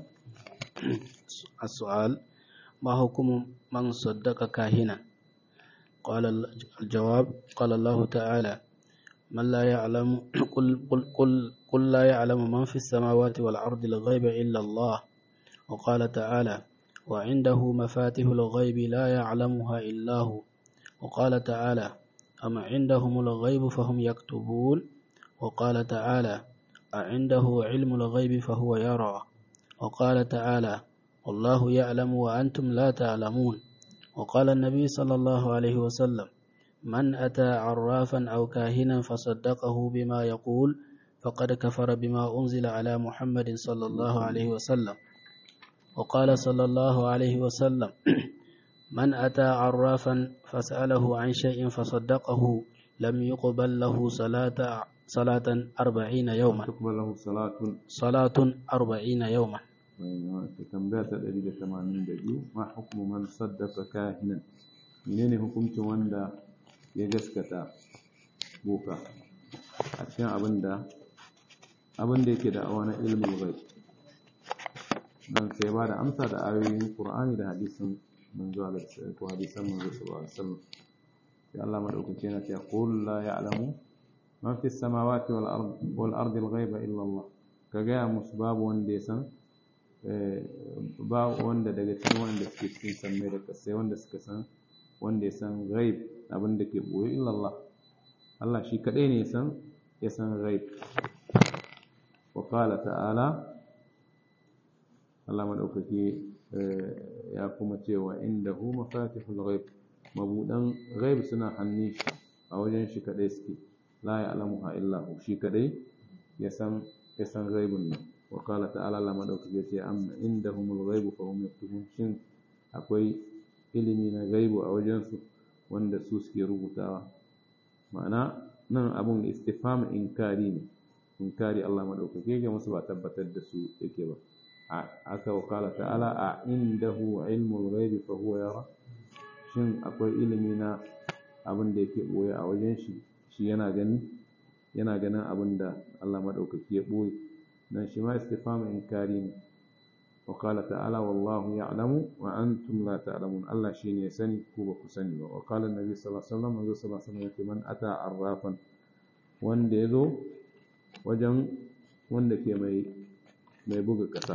as-su'al ما حكم من صدق كاهنا قال الجواب قال الله تعالى من لا يعلم قل, قل, قل, قل لا يعلم من في السماوات والأرض الغيب إلا الله وقال تعالى وعنده مفاتيح الغيب لا يعلمها إلا هو وقال تعالى أم عندهم الغيب فهم يكتبون وقال تعالى أعنده علم الغيب فهو يرى وقال تعالى والله يعلم وأنتم لا تعلمون وقال النبي صلى الله عليه وسلم من أتى عرافا أو كاهنا فصدقه بما يقول فقد كفر بما أنزل على محمد صلى الله عليه وسلم وقال صلى الله عليه وسلم من أتى عرافا فسأله عن شيء فصدقه لم يقبل له صلاة صلاة أربعين يوما تقبل له صلاة صلاة أربعين يوما tambaya ta ɗari da tamanin da biyu ma hukumu man saddaka kahinan menene hukuncin wanda ya gaskata boka a cikin abinda abinda yake da awana ilmin ghaib nan sai ba da amsa da ayoyin Qur'ani da hadisin manzo Allah ko hadisan manzo sallallahu alaihi wasallam sai Allah madaukake yana cewa qul la ya'lamu man fi samawati wal ard wal ardi al ghaiba illa Allah kaga ya musu babu wanda ya san ba wanda daga cikin wanda suke cikin sammai da kasai wanda suka san wanda ya san ghaib abin da ke boye illa Allah Allah shi kadai ne ya san ya san ghaib wa qala ta'ala Allah madaukake ya kuma cewa indahu mafatihul ghaib mabudan ghaib suna hannun shi a wajen shi kadai suke la ya'lamuha illa hu shi kadai ya san ya san ghaibun nan wa qala ta'ala Allah madaukake ce amma indahumul ghaib fa hum yaktubun shin akwai ilimi na gaibu a wajen su wanda su suke rubutawa ma'ana nan abun istifham inkari ne inkari Allah madaukake ga musu ba tabbatar da su yake ba aka wakala ta'ala a indahu ilmul ghaibi fa huwa yara shin akwai ilimi na abin da yake boye a wajen shi shi yana gani yana ganin abin da Allah madaukaki ya boye dan shi ma istifham inkari ne wakala ta'ala wallahu ya'lamu wa antum la ta'lamun Allah shine ya sani ku ba ku sani ba wakala annabi sallallahu alaihi wasallam manzo sallallahu alaihi wasallam man ata arrafan wanda yazo wajen wanda ke mai mai buga kasa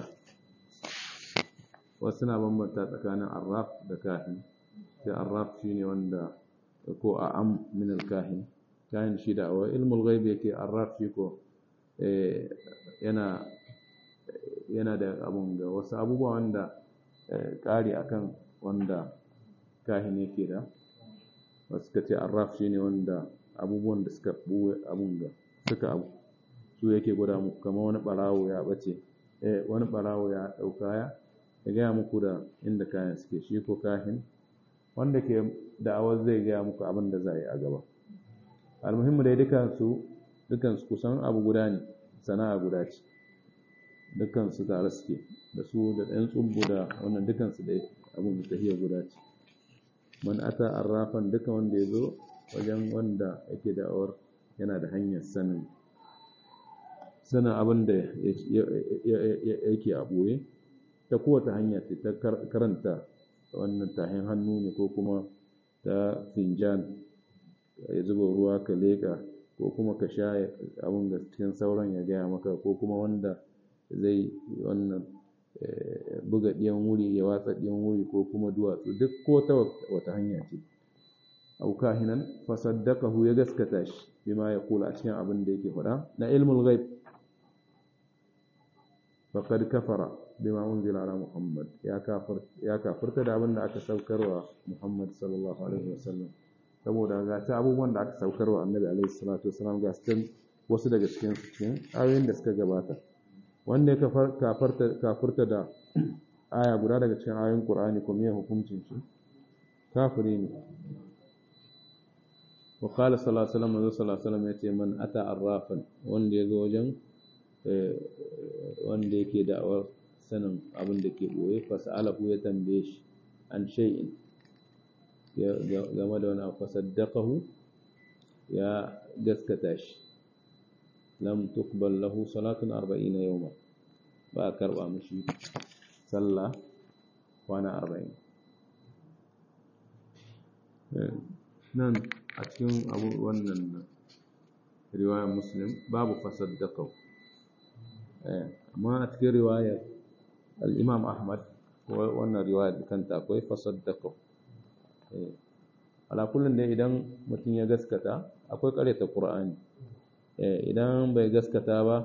wasu na bambanta tsakanin arraf da kahin sai arraf shine wanda ko a am min al-kahin kahin shi da wa ilmul ghaib yake arraf shi ko yana yana da abun ga wasu abubuwa wanda kari akan wanda kahin yake da wasu kace arraf shine wanda abubuwan da suka buwe abun ga suka abu su yake gwada muku kamar wani barawo ya bace eh wani barawo ya dauka ya ya gaya muku da inda kayan suke shi ko kahin wanda ke da'awar zai gaya muku abin da za a yi a gaba almuhimmu dai dukansu dukansu kusan abu guda ne sana'a guda ce dukansu tare suke da su da ɗan tsubbu da wannan dukansu da abin da tafiya guda ce man ata arrafan duka wanda ya zo wajen wanda yake da'awar yana da hanyar sanin sanin abin da yake a ɓoye ta kowace hanya ce ta karanta wannan tahin hannu ne ko kuma ta finjan ya zuba ruwa ka leƙa ko kuma ka sha abin da cikin sauran ya gaya maka ko kuma wanda zai wannan buga ɗiyan wuri ya watsa ɗiyan wuri ko kuma duwatsu duk ko ta wata hanya ce auka hinan fasaddaqahu ya gaskata shi bima ya kula a cikin abin da yake faɗa na ilmul ghaib faqad kafara bima unzila ala Muhammad ya kafir ya kafirta da abin da aka saukarwa Muhammad sallallahu alaihi wasallam saboda ga ta abubuwan da aka saukarwa Annabi alaihi salatu wasallam ga cikin wasu daga cikin su cikin ayoyin da suka gabata wanda ya kafirta kafirta da aya guda daga cikin ayoyin Qur'ani ko me hukuncin shi kafiri ne wa qala sallallahu alaihi wasallam sallallahu alaihi wasallam yace man ata arrafan wanda yazo wajen wanda yake da'awar sanin abin da ke ɓoye fasa'alahu ya tambaye shi an shay'in game da wani abu fasaddaqahu ya gaskata shi lam tuqbal lahu salatun arba'ina yawma ba a karba mishi sallah kwana arba'in nan a cikin abu wannan riwayar muslim babu fasaddaqahu amma a cikin riwayar al'imam Ahmad wannan riwaya da kanta akwai fasaddaqo ala kullun dai idan mutum ya gaskata akwai ƙaryata Qur'ani idan bai gaskata ba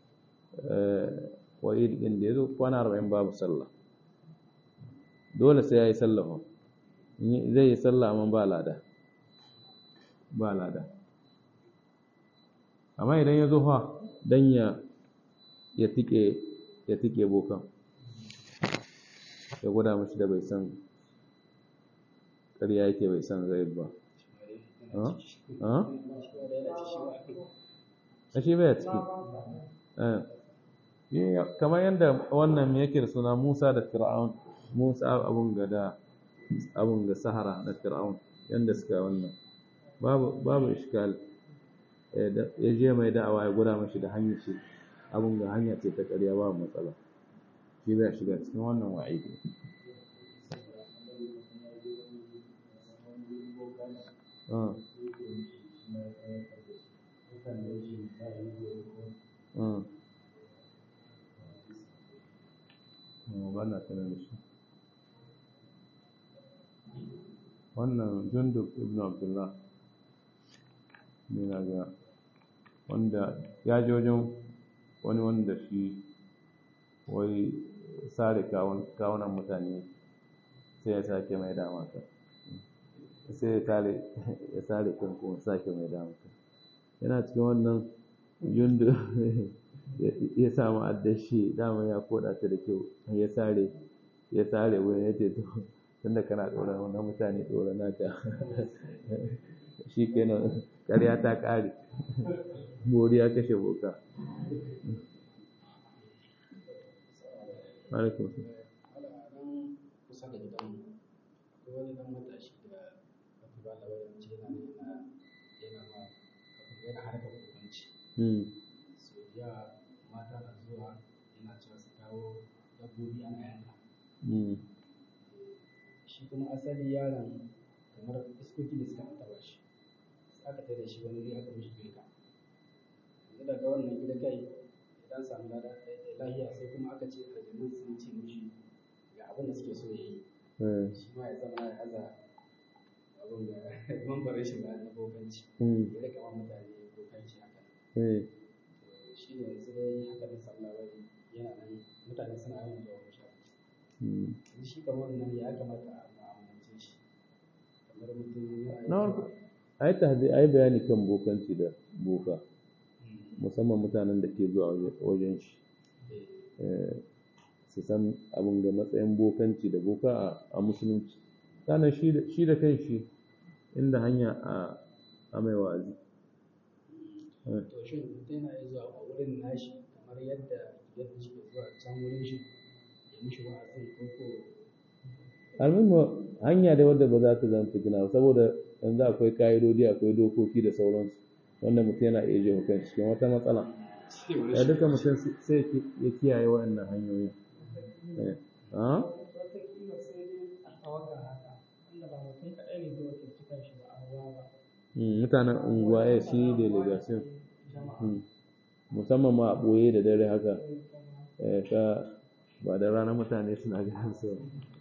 wa'id din da yazo kwana arba'in babu sallah dole sai yayi sallah zai yi sallah amma ba lada ba lada amma idan yazo fa dan ya ya tike ya tike bokan ya gwada mashi da bai san ƙarya yake bai san zai ba a shi bai ciki kamar yadda wannan yake da suna Musa da Fir'aun Musa abun ga da abun ga Sahara da Fir'aun yanda suka wannan babu babu iskal ya je mai da'awa ya gwada mashi da hanyar shi abun ga hanya ce ta ƙarya babu matsala shi bai shiga cikin wannan wa'idi. Ah. Ah. ba na sanar da shi. Wannan Jundub ibn Abdullah ne na ga wanda ya ji wajen wani wanda shi wai sare kawunan mutane sai ya sake mai dama ka sai ya sare ya sare kan kuma sake mai dama ka yana cikin wannan Jundub ya samu addashi dama ya koda ta da kyau ya sare ya sare wurin ya ce to tunda kana tsoron wannan mutane tsoron naka shi kenan ƙarya ta ƙare bori ya kashe boka. Alaikum kusa da gidanmu akwai wani dan matashi da aka ba da wajen ce yana yana yana ma yana harkar hukunci. So ya mata na zuwa yana cewa su kawo dabbobi ana yanka. Shi kuma asali yaron kamar iskoki da suka taɓa shi sai aka tare shi wani wuri aka mishi girka. Yanzu daga wannan gida kai idan samu lahiya sai kuma aka ce aljanun sun ce mishi ga abin da suke so ya yi. Shi ma ya zama ya aza abin da mambarin shi ba na bokanci ya rika ma mutane bokanci haka. Shi ne yanzu dai haka da sallah wani yana nan mutane suna yawan zuwa ko shafi. Yanzu shi kamar wannan ya kamata a mu'amalance shi kamar mutum ya a yi tahdi a yi bayani kan bokanci da boka musamman mutanen da ke zuwa wajen shi su san abin ga matsayin bokanci da boka a musulunci sannan shi da kan shi inda hanya a mai wa'azi. To shi mutum yana zuwa a wurin nashi kamar yadda yadda shi zuwa can wurin shi ya mishi wa'azin ko ko almuhimmi hanya dai wadda ba za ta zama fitina saboda yanzu akwai ka'idodi akwai dokoki da sauransu wanda mutum yana iya jefa kan cikin wata matsala ya duka mutum sai ya kiyaye waɗannan hanyoyi. Mutanen unguwa ya shi delegation musamman ma a ɓoye da dare haka ka ba da rana mutane suna ganin su.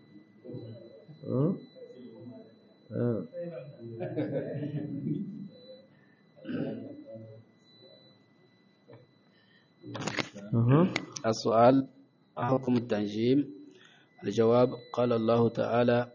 السؤال حكم التنجيم. الجواب قال الله تعالى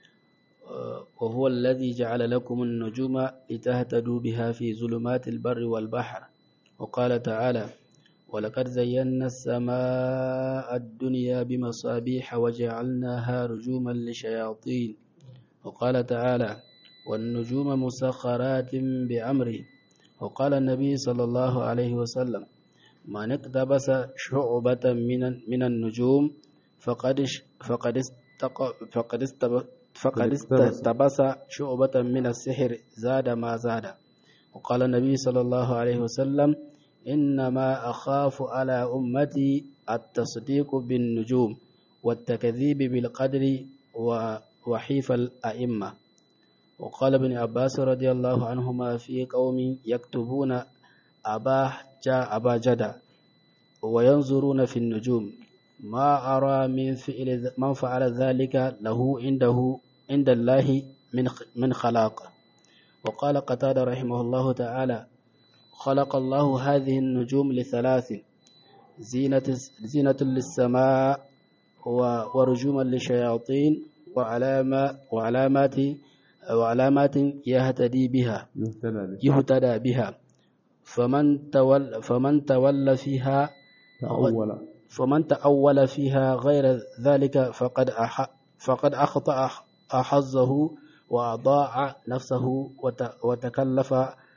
وهو الذي جعل لكم النجوم لتهتدوا بها في ظلمات البر والبحر. وقال تعالى ولقد زينا السماء الدنيا بمصابيح وجعلناها رجوما للشياطين. وقال تعالى والنجوم مسخرات بأمره. وقال النبي صلى الله عليه وسلم من اقتبس شعبة من من النجوم فقد فقد فقد فقد استبس شعبة من السحر زاد ما زاد. وقال النبي صلى الله عليه وسلم إنما أخاف على أمتي التصديق بالنجوم والتكذيب بالقدر وحيف الأئمة. وقال ابن عباس رضي الله عنهما في قوم يكتبون أبا جاء أبا جدا وينظرون في النجوم ما أرى من فعل من فعل ذلك له عنده عند الله من من خلاق. وقال قتادة رحمه الله تعالى خلق الله هذه النجوم لثلاث زينة زينة للسماء ورجوما للشياطين وعلامة وعلامات وعلامات يهتدي بها يهتدى بها فمن تول فمن تولى فيها تأول فمن تأول فيها غير ذلك فقد أح فقد أخطأ حظه وأضاع نفسه وتكلف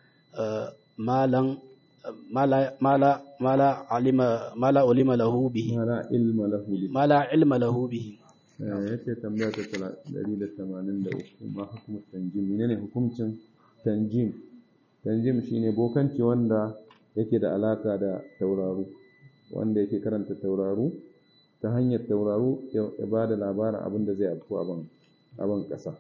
ما لم ما لا ما لا ما لا علم ما لا علم له به ما لا علم له به ما لا علم له به. yace tambaya ta ɗari da tamanin da uku ma hukumar tanjim menene hukuncin tanjim? Tanjim shine bokanci wanda yake da alaka da tauraro wanda yake karanta tauraro ta hanyar tauraro ya ba da labarin abin da zai afku a ban ƙasa.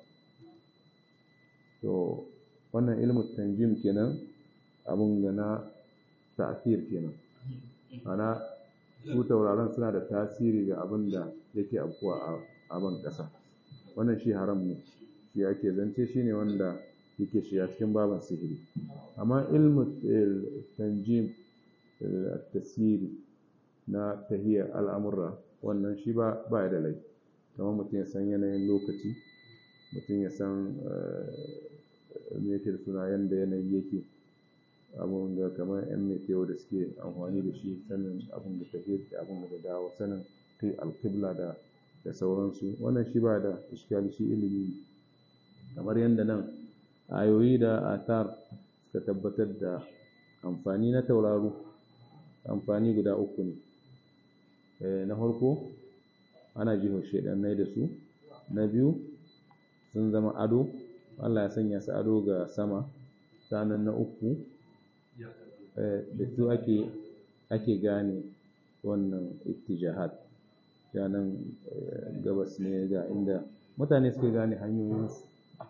To wannan ilmin tanjim kenan, abin da na ta'asir kenan, ana su tauraron suna da tasiri ga abin da yake afkuwa a ban ƙasa. Wannan shi haram ne, shi ake zance shi ne wanda yake shiga cikin baban sihiri. Amma ilmin tanjim tasiri na tahiyar al'amurra, wannan shi ba ya da lai. Kamar mutum ya san yanayin lokaci, mutum ya san yake da suna yanda yanayi yake, abin da kamar yan meteo da suke amfani da shi, sanin abin da tahiyar da abin da dawo, sanin alƙibla da da sauransu. Wannan shi ba da iskali, shi ilimi. Kamar yadda nan ayoyi da athar suka tabbatar da amfani na tauraro, amfani guda uku ne. Na farko ana jihar shaidannai da su, na biyu sun zama ado, Allah ya sanya su ado ga sama, sannan na uku da su ake ake gane wannan ittijahat, nan gabas ne ga inda mutane suke gane hanyoyinsu.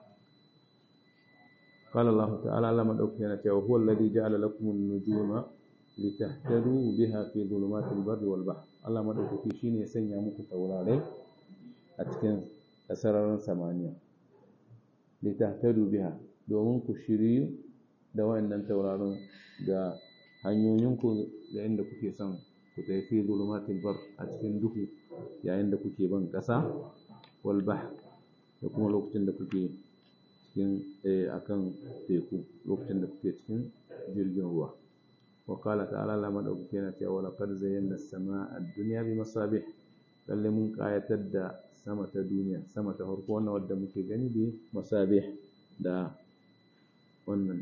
قال الله تعالى لما دوكينا وهو الذي جعل لكم النجوم لتهتدوا بها في ظلمات البر والبحر. Allah madaukaki shine ya sanya muku taurare a cikin sararin samaniya, litahtadu biha, domin ku shiryu da wayannan tauraron ga hanyoyinku da inda kuke son ku tafi fi zulumatil bar, a cikin duhu yayin da kuke ban kasa, wal bahr, da kuma lokacin da kuke cikin akan teku, lokacin da kuke cikin jirgin ruwa. وقال تعالى لما دوكينا ولقد زينا السماء الدنيا بمصابيح, lalle mun kayatar da sama ta duniya, sama ta farko wannan wadda muke gani bi masabih, da wannan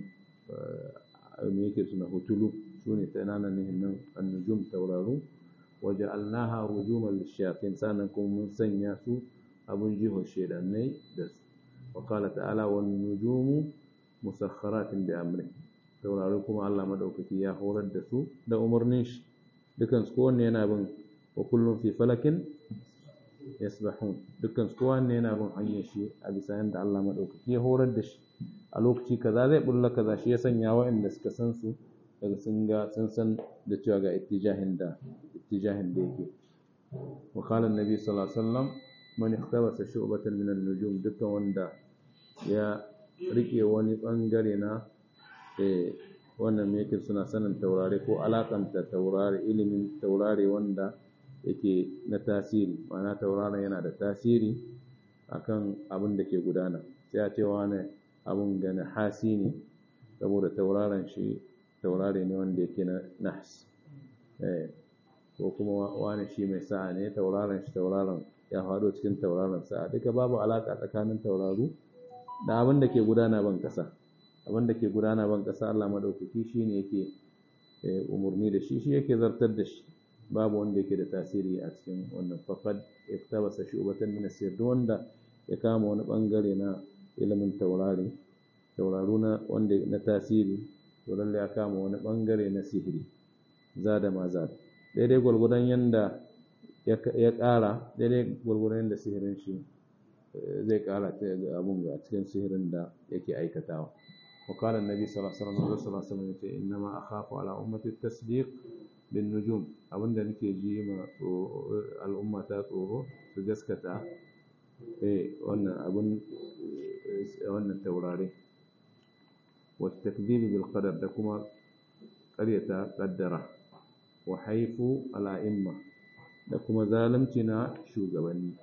me yake suna hutulu, sune tananan nan annujum tauraru. waja'alnaha rujuman lishayatin, sanan kuma mun sanya su abun jihar shedannai da su. وقال تعالى والنجوم مسخرات بأمره, taurari kuma Allah madaukaki ya horar da su da umarnin shi, dukan su kowanne yana bin wa kullum fi falakin yasbahun, dukan su kowanne yana bin hanyar shi a bisa yanda Allah madaukaki ya horar da shi. A lokaci kaza zai bulla kaza, shi ya sanya wa'anda suka san su daga sun ga sun san da cewa ga ittijahin da ittijahin da yake. wa qala an-nabi sallallahu alaihi wasallam man ikhtabasa shu'batan min an-nujum, dukan wanda ya rike wani bangare na eh wannan me yake suna sanin taurare ko alakanta taurare, ilimin taurare wanda yake na tasiri, ma'ana tauraron yana da tasiri akan abin da ke gudana. Sai a ce wani abun gane hasi ne saboda tauraron shi taurare ne wanda yake na nahs, eh ko kuma wani shi mai sa'a ne, tauraron shi tauraron ya faɗo cikin tauraron sa'a. Duka babu alaka tsakanin tauraru da abin da ke gudana ban kasa. Abin da ke gudana ban kasa Allah madaukaki shine yake umurni da shi, shi yake zartar da shi, babu wanda yake da tasiri a cikin wannan. faqad iktabasa shu'batan min as-sir, wanda ya kama wani bangare na ilimin taurari tauraru na wanda na tasiri, to lalle ya kama wani bangare na sihiri. Zada ma zada, daidai gwargwadon yanda ya ƙara, daidai gwargwadon yanda sihirin shi zai ƙara ta abun ga cikin sihirin da yake aikatawa. وقال النبي صلى الله عليه وسلم صلى الله عليه وسلم إنما أخاف على أمة التصديق بالنجوم, abinda nake ji ma al'umma ta tsoro su gaskata eh wannan abun wannan taurare, wa takdhib bil qadar, da kuma qaryata qaddara, wa haifu al a'imma, da kuma zalunci na shugabanni.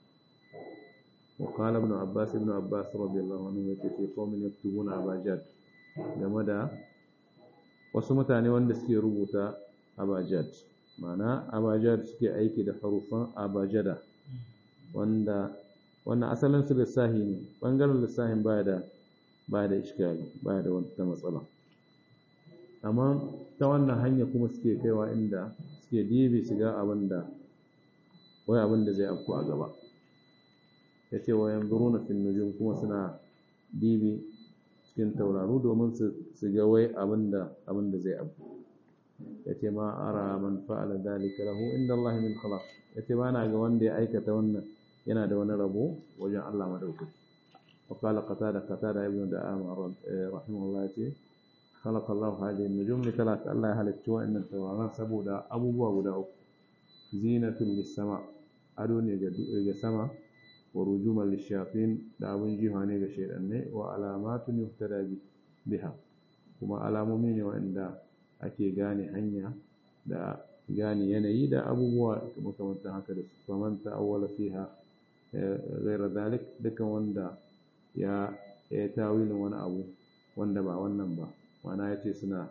وقال ابن عباس ابن عباس رضي الله عنه في قوم يكتبون أباجاد, game da wasu mutane wanda suke rubuta abajad, ma'ana abajad suke aiki da harufan abajada, wanda wannan asalin su lissahi ne, bangaren lissahin baya da baya da iskali, baya da wata matsala, amma ta wannan hanya kuma suke kaiwa inda suke dibi su ga abinda wai abinda zai afku a gaba. yace wa yanzuruna fil nujum, kuma suna dibi cikin tauraru domin su su ga wai abinda abinda zai abu. yace ma ara man fa'ala dhalika lahu inda Allah min khalaq, yace ba na ga wanda ya aikata wannan yana da wani rabo wajen Allah madaukaki wa qala qatada qatada ibn da'ama rahimahullah yace khalaqa Allah hadhihi an-nujum li thalath Allah ya halicci wa'annan tauraron saboda abubuwa guda uku zinatul lis-sama ado ne ga sama wa rujuman lish-shayatin da abun jiha ne ga shaydanne wa alamatun yuhtada biha kuma alamomi ne wa'anda ake gane hanya da gane yanayi da abubuwa makamantan haka da su faman ta'awwala fiha ghayra dhalik dukan wanda ya ya tawilin wani abu wanda ba wannan ba ma'ana yace suna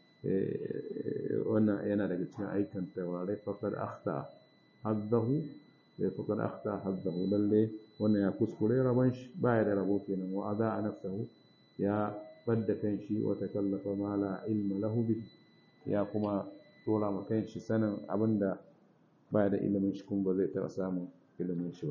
wannan yana daga cikin aikan tawarai faqad akhta haddahu ya faqad akhta haddahu lalle wannan ya kuskure rabon shi baya da rabo kenan wa adaa nafsahu ya fadda kanshi wa takallafa ma la ilma lahu bihi ya kuma tora ma kanshi sanin abinda baya da ilimin shi kuma ba zai taɓa samun ilimin shi ba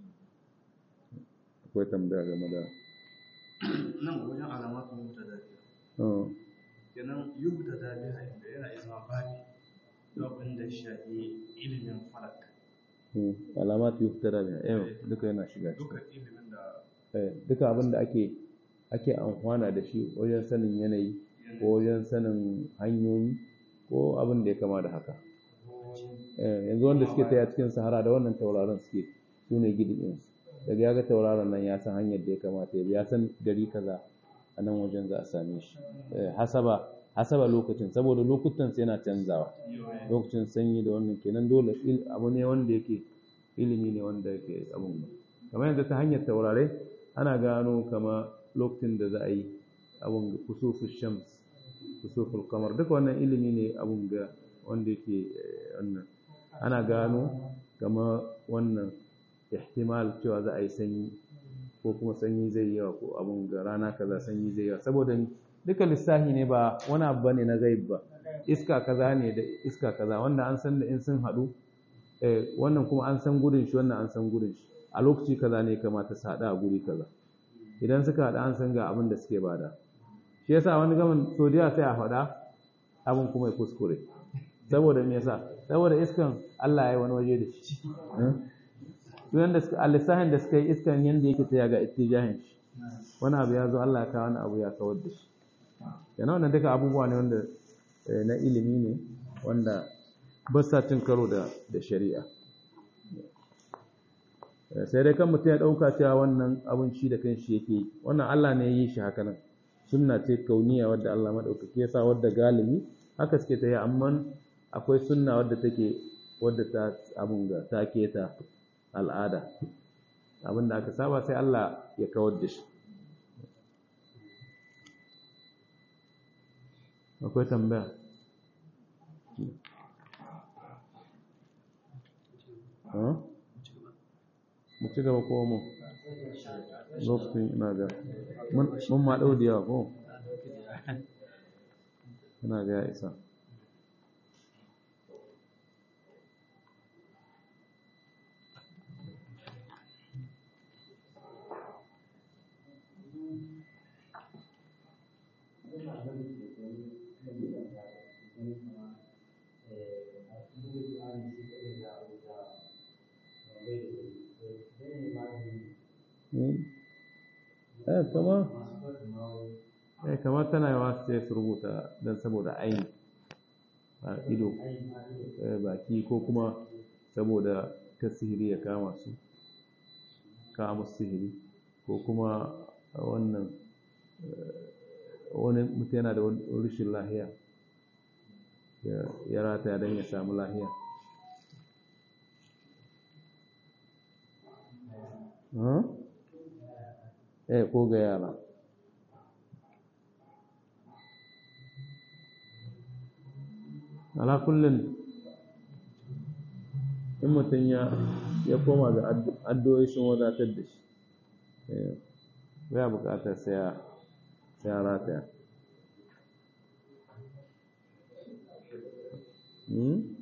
akwai tambaya game da nan wajen alamatun mutadabiya kenan yubtadabiha inda yana izma babi abin da shafi ilimin falak alamat yubtadabiha eh duka yana shiga duka ilimin da eh duka abin da ake ake amfana da shi wajen sanin yanayi ko wajen sanin hanyoyi ko abin da ya kama da haka yanzu wanda suke taya cikin sahara da wannan tauraron suke su ne gidi'insu daga ya ga tauraron nan ya san hanyar da ya kamata ya san gari kaza a nan wajen za a same shi hasaba hasaba lokacin saboda lokutan sai yana canzawa lokacin sanyi da wannan kenan dole abu ne wanda yake ilimi ne wanda yake abun nan kamar yanzu ta hanyar taurare ana gano kama lokacin da za a yi abun kusufus shams kusuful qamar duka wannan ilimi ne abun ga wanda yake wannan ana gano kama wannan ihtimal cewa za a yi sanyi ko kuma sanyi zai yawa ko abun ga rana kaza sanyi zai yawa saboda duka lissahi ne ba wani abu bane na gaib ba iska kaza ne da iska kaza wanda an san da in sun haɗu eh wannan kuma an san gudun shi wannan an san gudun shi a lokaci kaza ne kamata su haɗu a guri kaza idan suka haɗu an san ga abin da suke bada shi yasa wani gaman sodiya sai a faɗa abin kuma ya kuskure saboda me yasa saboda iskan Allah ya yi wani waje da shi sunan da suka alisahin da suka yi iskan yanda yake ta ga ittijahin shi wani abu ya zo Allah ya kawo wani abu ya kawar da shi yana wannan duka abubuwa ne wanda na ilimi ne wanda ba sa cin karo da da shari'a sai dai kan mutum ya ɗauka cewa wannan abun shi da kanshi yake yi wannan Allah ne ya yi shi haka nan sunna ce kauniya wadda Allah maɗaukaki ya sa wadda galibi haka suke ta yi amma akwai sunna wadda take wadda ta abun ga ta keta al'ada abin da aka saba sai Allah ya kawar da shi akwai tambaya mu ci gaba ko mu lokacin ina ga mun ma ɗau da yawa ko ina ga ya isa eh kama eh kama tana yawa sai su rubuta don saboda aini a ido baki ko kuma saboda ta sihiri ya kama su kama sihiri ko kuma wannan wani mutum yana da wani rashin lahiya ya rataya don ya samu lahiya eh ko ga yara ala kullum in mutum ya ya koma ga addu'o'i sun wadatar da shi ya buƙatar sai ya sai ya rataya